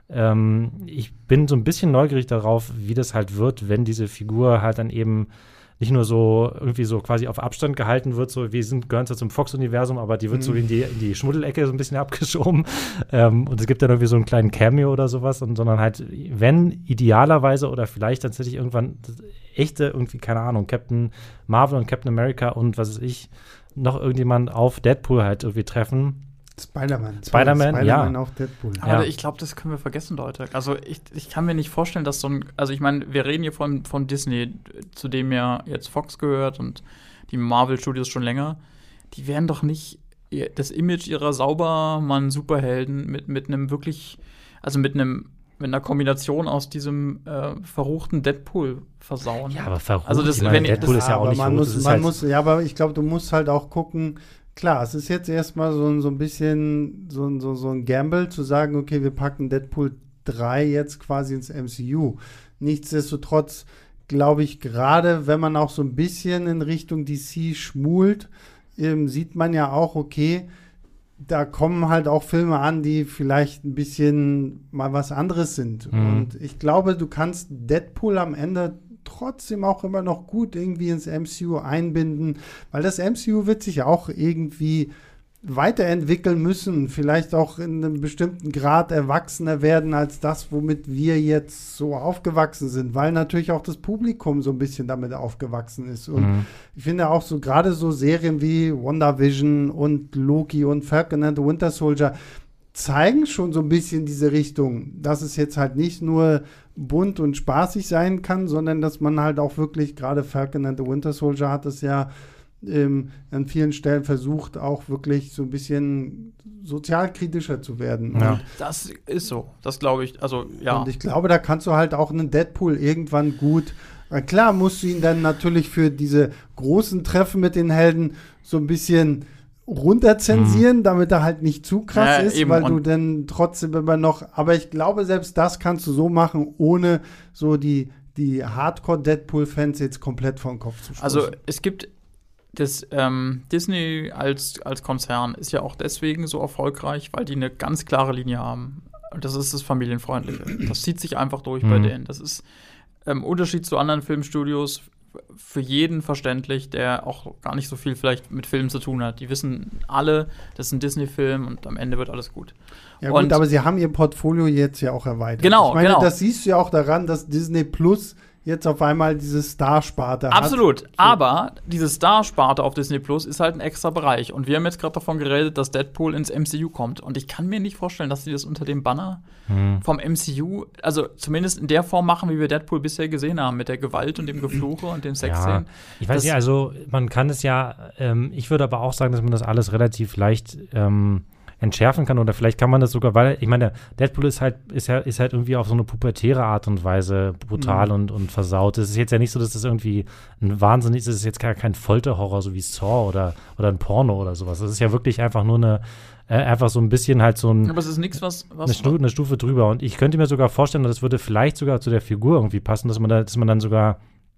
B: ich bin so ein bisschen neugierig darauf, wie das halt wird, wenn diese Figur halt dann eben nicht nur so irgendwie so quasi auf Abstand gehalten wird, so wir gehören zwar zum Fox-Universum, aber die wird so in die Schmuddelecke so ein bisschen abgeschoben und es gibt dann irgendwie so einen kleinen Cameo oder sowas, sondern halt, wenn idealerweise oder vielleicht tatsächlich irgendwann das echte irgendwie, keine Ahnung, Captain Marvel und Captain America und was weiß ich, noch irgendjemand auf Deadpool halt irgendwie treffen.
A: Spider-Man,
B: ja.
A: Auf Deadpool.
C: Aber ich glaube, das können wir vergessen, Leute. Also ich kann mir nicht vorstellen, dass also ich meine, wir reden hier von Disney, zu dem ja jetzt Fox gehört und die Marvel-Studios schon länger. Die werden doch nicht das Image ihrer Saubermann-Superhelden mit einem wirklich, also mit einer Kombination aus diesem verruchten Deadpool versauen.
B: Ja, aber verrucht,
C: also
B: Deadpool ist ja auch nicht
A: verrucht. Ja, aber ich glaube, du musst halt auch gucken. Klar, es ist jetzt erstmal so ein bisschen so ein Gamble zu sagen, okay, wir packen Deadpool 3 jetzt quasi ins MCU. Nichtsdestotrotz glaube ich, gerade wenn man auch so ein bisschen in Richtung DC schmult, sieht man ja auch, okay, da kommen halt auch Filme an, die vielleicht ein bisschen mal was anderes sind. Und ich glaube, du kannst Deadpool am Ende trotzdem auch immer noch gut irgendwie ins MCU einbinden, weil das MCU wird sich auch irgendwie weiterentwickeln müssen, vielleicht auch in einem bestimmten Grad erwachsener werden als das, womit wir jetzt so aufgewachsen sind, weil natürlich auch das Publikum so ein bisschen damit aufgewachsen ist. Und ich finde auch so gerade so Serien wie WandaVision und Loki und Falcon and the Winter Soldier zeigen schon so ein bisschen diese Richtung, dass es jetzt halt nicht nur bunt und spaßig sein kann, sondern dass man halt auch wirklich, gerade Falcon and the Winter Soldier hat es ja an vielen Stellen versucht, auch wirklich so ein bisschen sozialkritischer zu werden.
C: Ja. Das ist so, das glaube ich, also ja.
A: Und ich glaube, da kannst du halt auch einen Deadpool irgendwann gut, klar musst du ihn dann natürlich für diese großen Treffen mit den Helden so ein bisschen runterzensieren, damit er halt nicht zu krass ist, eben. Weil du dann trotzdem immer noch, aber ich glaube, selbst das kannst du so machen, ohne so die Hardcore-Deadpool-Fans jetzt komplett vor den Kopf zu stoßen.
C: Also es gibt das Disney als Konzern ist ja auch deswegen so erfolgreich, weil die eine ganz klare Linie haben. Und das ist das Familienfreundliche. Das zieht sich einfach durch bei denen. Das ist im Unterschied zu anderen Filmstudios, für jeden verständlich, der auch gar nicht so viel vielleicht mit Filmen zu tun hat. Die wissen alle, das ist ein Disney-Film und am Ende wird alles gut.
A: Ja gut, aber sie haben ihr Portfolio jetzt ja auch erweitert.
C: Genau,
A: ich meine, das siehst du ja auch daran, dass Disney Plus jetzt auf einmal diese Star-Sparte hat.
C: Absolut, aber diese Star-Sparte auf Disney Plus ist halt ein extra Bereich. Und wir haben jetzt gerade davon geredet, dass Deadpool ins MCU kommt. Und ich kann mir nicht vorstellen, dass die das unter dem Banner vom MCU, also zumindest in der Form machen, wie wir Deadpool bisher gesehen haben, mit der Gewalt und dem Gefluche und den Sexszenen.
B: Ja, ich weiß nicht, also man kann es ja, ich würde aber auch sagen, dass man das alles relativ leicht entschärfen kann, oder vielleicht kann man das sogar, weil, ich meine, Deadpool ist halt irgendwie auf so eine pubertäre Art und Weise brutal und versaut. Es ist jetzt ja nicht so, dass das irgendwie ein Wahnsinn ist, es ist jetzt kein Folterhorror, so wie Saw oder ein Porno oder sowas. Das ist ja wirklich einfach nur einfach so ein bisschen halt so ein
C: aber es ist nichts, was
B: eine Stufe drüber. Und ich könnte mir sogar vorstellen, das würde vielleicht sogar zu der Figur irgendwie passen, dass man dann sogar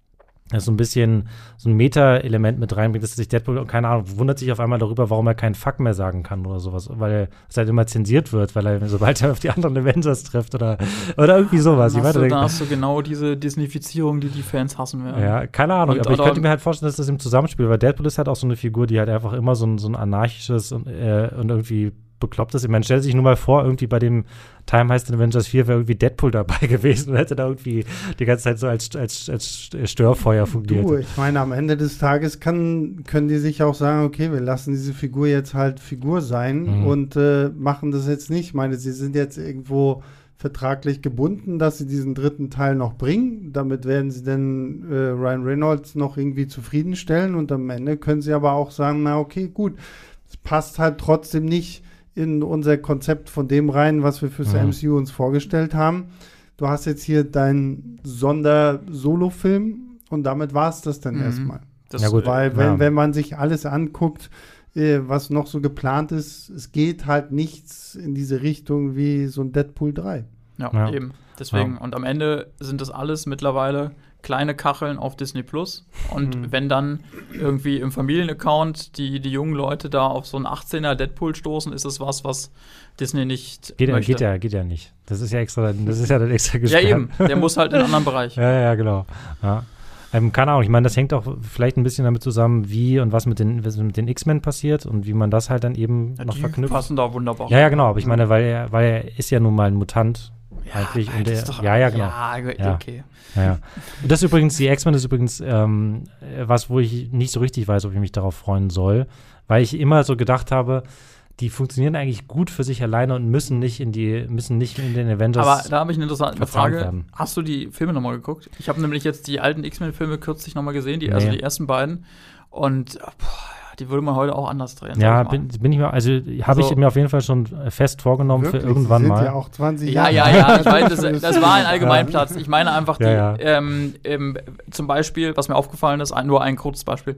B: so ein bisschen so ein Meta-Element mit reinbringt, dass sich Deadpool, keine Ahnung, wundert sich auf einmal darüber, warum er keinen Fuck mehr sagen kann oder sowas, weil es halt immer zensiert wird, weil er, sobald er auf die anderen Avengers trifft oder irgendwie sowas.
C: Da hast du genau diese Disneyfizierung, die Fans hassen werden.
B: Ja, keine Ahnung, aber ich könnte mir halt vorstellen, dass das im Zusammenspiel, weil Deadpool ist halt auch so eine Figur, die halt einfach immer so ein anarchisches und irgendwie bekloppt ist. Man stellt sich nur mal vor, irgendwie bei dem Time Heist in Avengers 4 wäre irgendwie Deadpool dabei gewesen und hätte da irgendwie die ganze Zeit so als Störfeuer fungiert.
A: Du, ich meine, am Ende des Tages können die sich auch sagen, okay, wir lassen diese Figur jetzt halt Figur sein und machen das jetzt nicht. Ich meine, sie sind jetzt irgendwo vertraglich gebunden, dass sie diesen dritten Teil noch bringen. Damit werden sie dann Ryan Reynolds noch irgendwie zufriedenstellen und am Ende können sie aber auch sagen, na okay, gut, es passt halt trotzdem nicht in unser Konzept von dem rein, was wir fürs MCU uns vorgestellt haben. Du hast jetzt hier deinen Sonder-Solo-Film und damit war es das dann erstmal.
B: Ja, gut.
A: Weil wenn man sich alles anguckt, was noch so geplant ist, es geht halt nichts in diese Richtung wie so ein Deadpool 3.
C: Ja. Eben. Deswegen. Ja. Und am Ende sind das alles mittlerweile kleine Kacheln auf Disney Plus. Und wenn dann irgendwie im Familienaccount die jungen Leute da auf so einen 18er Deadpool stoßen, ist das was Disney nicht möchte.
B: Geht ja nicht. Das ist ja dann extra gesperrt.
C: Ja, eben. Der muss halt in einen anderen Bereich.
B: Ja, genau. Ja. Keine Ahnung, ich meine, das hängt auch vielleicht ein bisschen damit zusammen, wie und was mit den X-Men passiert und wie man das halt dann eben noch verknüpft.
C: Die passen da wunderbar.
B: Ja, genau, aber ich meine, weil er ist ja nun mal ein Mutant. Eigentlich. Und genau.
C: Ja, okay.
B: Ja. Und das übrigens, die X-Men ist übrigens was, wo ich nicht so richtig weiß, ob ich mich darauf freuen soll, weil ich immer so gedacht habe, die funktionieren eigentlich gut für sich alleine und müssen nicht in den Avengers.
C: Aber da habe ich eine interessante Frage. Werden. Hast du die Filme nochmal geguckt? Ich habe nämlich jetzt die alten X-Men-Filme kürzlich nochmal gesehen, also die ersten beiden. Und die würde man heute auch anders drehen.
B: Ja, bin ich mir, also habe ich mir auf jeden Fall schon fest vorgenommen
A: wirklich?
B: Für irgendwann
A: Sie sind
B: mal.
A: Ja, auch 20 Jahre.
C: Ja. Ich meine, das war ein Allgemeinplatz. Ich meine einfach zum Beispiel, was mir aufgefallen ist, nur ein kurzes Beispiel.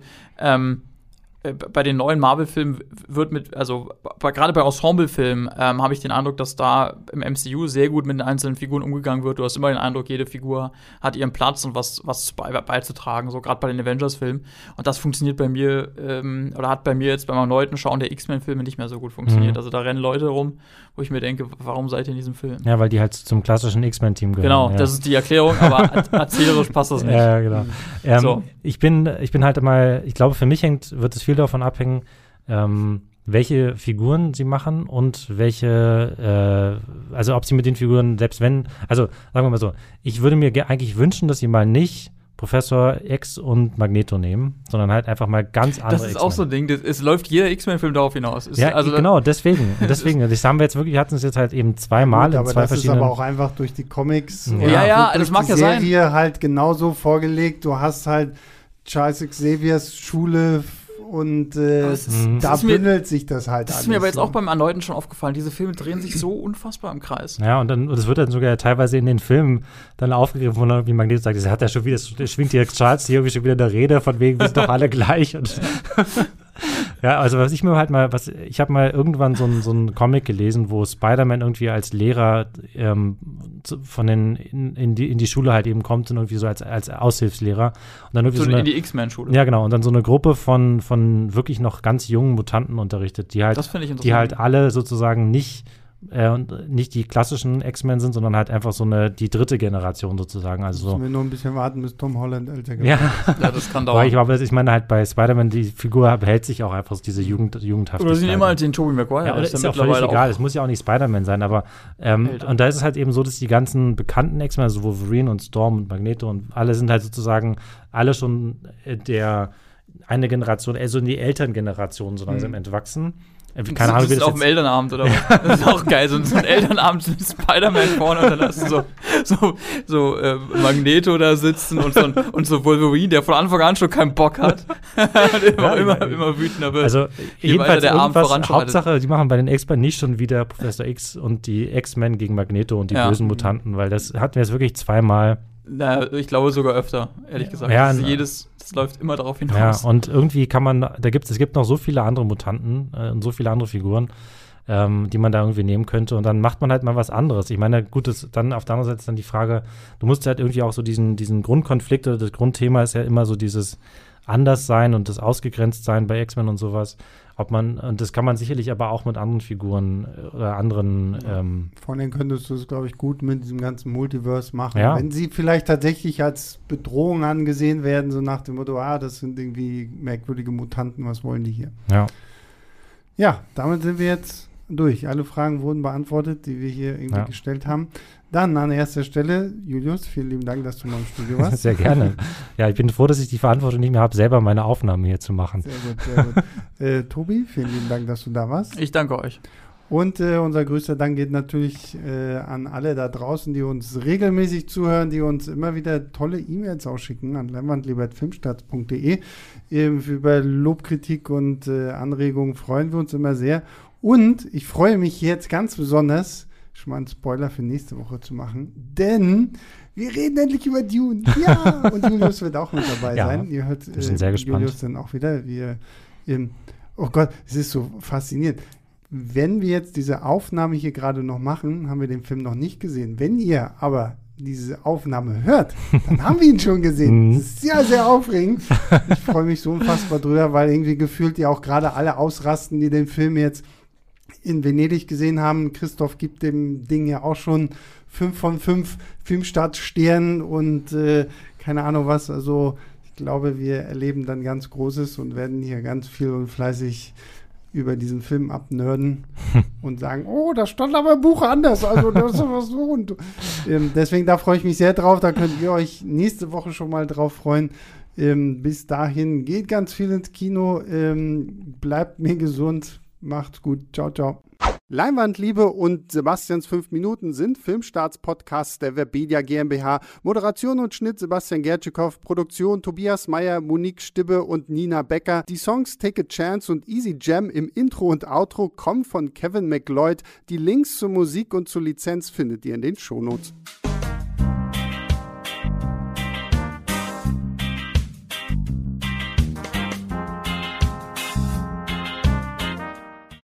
C: Bei den neuen Marvel-Filmen wird gerade bei Ensemble-Filmen habe ich den Eindruck, dass da im MCU sehr gut mit den einzelnen Figuren umgegangen wird. Du hast immer den Eindruck, jede Figur hat ihren Platz und was beizutragen, so gerade bei den Avengers-Filmen. Und das funktioniert bei mir, oder hat bei mir jetzt beim erneuten Schauen der X-Men-Filme nicht mehr so gut funktioniert. Also da rennen Leute rum, wo ich mir denke, warum seid ihr in diesem Film?
B: Ja, weil die halt zum klassischen X-Men-Team gehören.
C: Genau, das ist die Erklärung, aber erzählerisch passt das nicht.
B: Ja, genau. Ich bin halt immer, ich glaube, für mich wird es viel davon abhängen, welche Figuren sie machen und welche, also ob sie mit den Figuren, selbst wenn, also sagen wir mal so, ich würde mir eigentlich wünschen, dass sie mal nicht Professor X und Magneto nehmen, sondern halt einfach mal ganz andere
C: Das ist X-Men. Auch so ein Ding, es läuft jeder X-Men-Film darauf hinaus.
B: Genau, deswegen. Das haben wir jetzt wirklich, hatten es jetzt halt eben zweimal in zwei verschiedenen.
A: Das ist aber auch einfach durch die Comics.
C: Das mag ja sein.
A: Die Serie halt genauso vorgelegt. Du hast halt Charles Xaviers Schule und da bündelt sich das halt alles.
C: Das ist mir aber jetzt auch beim Erneuten schon aufgefallen. Diese Filme drehen sich so unfassbar im Kreis.
B: Ja, und es wird dann sogar teilweise in den Filmen dann aufgegriffen, wo dann irgendwie Magneto sagt, das hat ja schon wieder, schwingt hier Charles hier irgendwie schon wieder in der Rede, von wegen, wir sind doch alle gleich. Und ja, also ich habe mal irgendwann so einen Comic gelesen, wo Spider-Man irgendwie als Lehrer in die Schule halt eben kommt und irgendwie so als Aushilfslehrer. Und dann irgendwie
C: in die X-Men-Schule.
B: Ja, genau. Und dann so eine Gruppe von wirklich noch ganz jungen Mutanten unterrichtet, die halt alle sozusagen nicht und nicht die klassischen X-Men sind, sondern halt einfach die dritte Generation sozusagen. Also
A: müssen wir nur ein bisschen warten, bis Tom Holland älter
B: geworden
A: ist.
C: Ja, das kann dauern.
B: Ich meine halt bei Spider-Man, die Figur behält sich auch einfach diese Jugendhaftigkeit.
C: Oder sie nehmen halt den Tobey Maguire.
B: Ja, oder ist ja völlig egal. Es muss ja auch nicht Spider-Man sein, aber und da ist es halt eben so, dass die ganzen bekannten X-Men, also Wolverine und Storm und Magneto und alle sind halt sozusagen alle schon eine Generation, also in die Elterngeneration so langsam entwachsen.
C: Keine Ahnung, wie das auf dem Elternabend oder was? Das ist auch geil, so ein Elternabend mit Spider-Man vorne und dann hast du so Magneto da sitzen und so Wolverine, der von Anfang an schon keinen Bock hat. immer wütender wird.
B: Also jedenfalls der Abend Hauptsache, die machen bei den X-Men nicht schon wieder Professor X und die X-Men gegen Magneto und die bösen Mutanten, weil das hatten wir jetzt wirklich zweimal.
C: Na, ich glaube sogar öfter, ehrlich gesagt.
B: Ja,
C: das läuft immer darauf hinaus.
B: Ja, und irgendwie es gibt noch so viele andere Mutanten und so viele andere Figuren, die man da irgendwie nehmen könnte. Und dann macht man halt mal was anderes. Ich meine, gut, dann auf der anderen Seite ist dann die Frage, du musst halt irgendwie auch so diesen Grundkonflikt oder das Grundthema ist ja immer so dieses Anderssein und das Ausgegrenztsein bei X-Men und sowas. Und das kann man sicherlich aber auch mit anderen Figuren oder anderen.
A: Vor allem könntest du es, glaube ich, gut mit diesem ganzen Multiverse machen.
B: Ja.
A: Wenn sie vielleicht tatsächlich als Bedrohung angesehen werden, so nach dem Motto, das sind irgendwie merkwürdige Mutanten, was wollen die hier?
B: Ja.
A: Ja, damit sind wir jetzt durch. Alle Fragen wurden beantwortet, die wir hier irgendwie gestellt haben. Dann an erster Stelle, Julius, vielen lieben Dank, dass du mal im Studio warst.
B: Sehr gerne. Ja, ich bin froh, dass ich die Verantwortung nicht mehr habe, selber meine Aufnahmen hier zu machen.
A: Sehr gut. Tobi, vielen lieben Dank, dass du da warst.
C: Ich danke euch.
A: Und unser größter Dank geht natürlich an alle da draußen, die uns regelmäßig zuhören, die uns immer wieder tolle E-Mails ausschicken an leinwandliebertfilmstarts.de. Über Lob, Kritik und Anregungen freuen wir uns immer sehr. Und ich freue mich jetzt ganz besonders, schon mal einen Spoiler für nächste Woche zu machen, denn wir reden endlich über Dune. Ja, und Julius wird auch mit dabei sein. Ihr hört
B: wir sind sehr gespannt.
A: Julius dann auch wieder. Oh Gott, es ist so faszinierend. Wenn wir jetzt diese Aufnahme hier gerade noch machen, haben wir den Film noch nicht gesehen. Wenn ihr aber diese Aufnahme hört, dann haben wir ihn schon gesehen. Das ist sehr, sehr aufregend. Ich freue mich so unfassbar drüber, weil irgendwie gefühlt ja auch gerade alle ausrasten, die den Film jetzt in Venedig gesehen haben. Christoph gibt dem Ding ja auch schon 5 von 5 Filmstartsternen und keine Ahnung was. Also ich glaube, wir erleben dann ganz Großes und werden hier ganz viel und fleißig über diesen Film abnörden und sagen, oh, das stand aber im Buch anders, also das ist aber so. Und deswegen, da freue ich mich sehr drauf, da könnt ihr euch nächste Woche schon mal drauf freuen. Bis dahin, geht ganz viel ins Kino, bleibt mir gesund, macht's gut, ciao, ciao. Leinwandliebe und Sebastians 5 Minuten sind Filmstarts-Podcasts der Webedia GmbH. Moderation und Schnitt Sebastian Gertschikow, Produktion Tobias Meyer, Monique Stibbe und Nina Becker. Die Songs Take a Chance und Easy Jam im Intro und Outro kommen von Kevin MacLeod. Die Links zur Musik und zur Lizenz findet ihr in den Shownotes.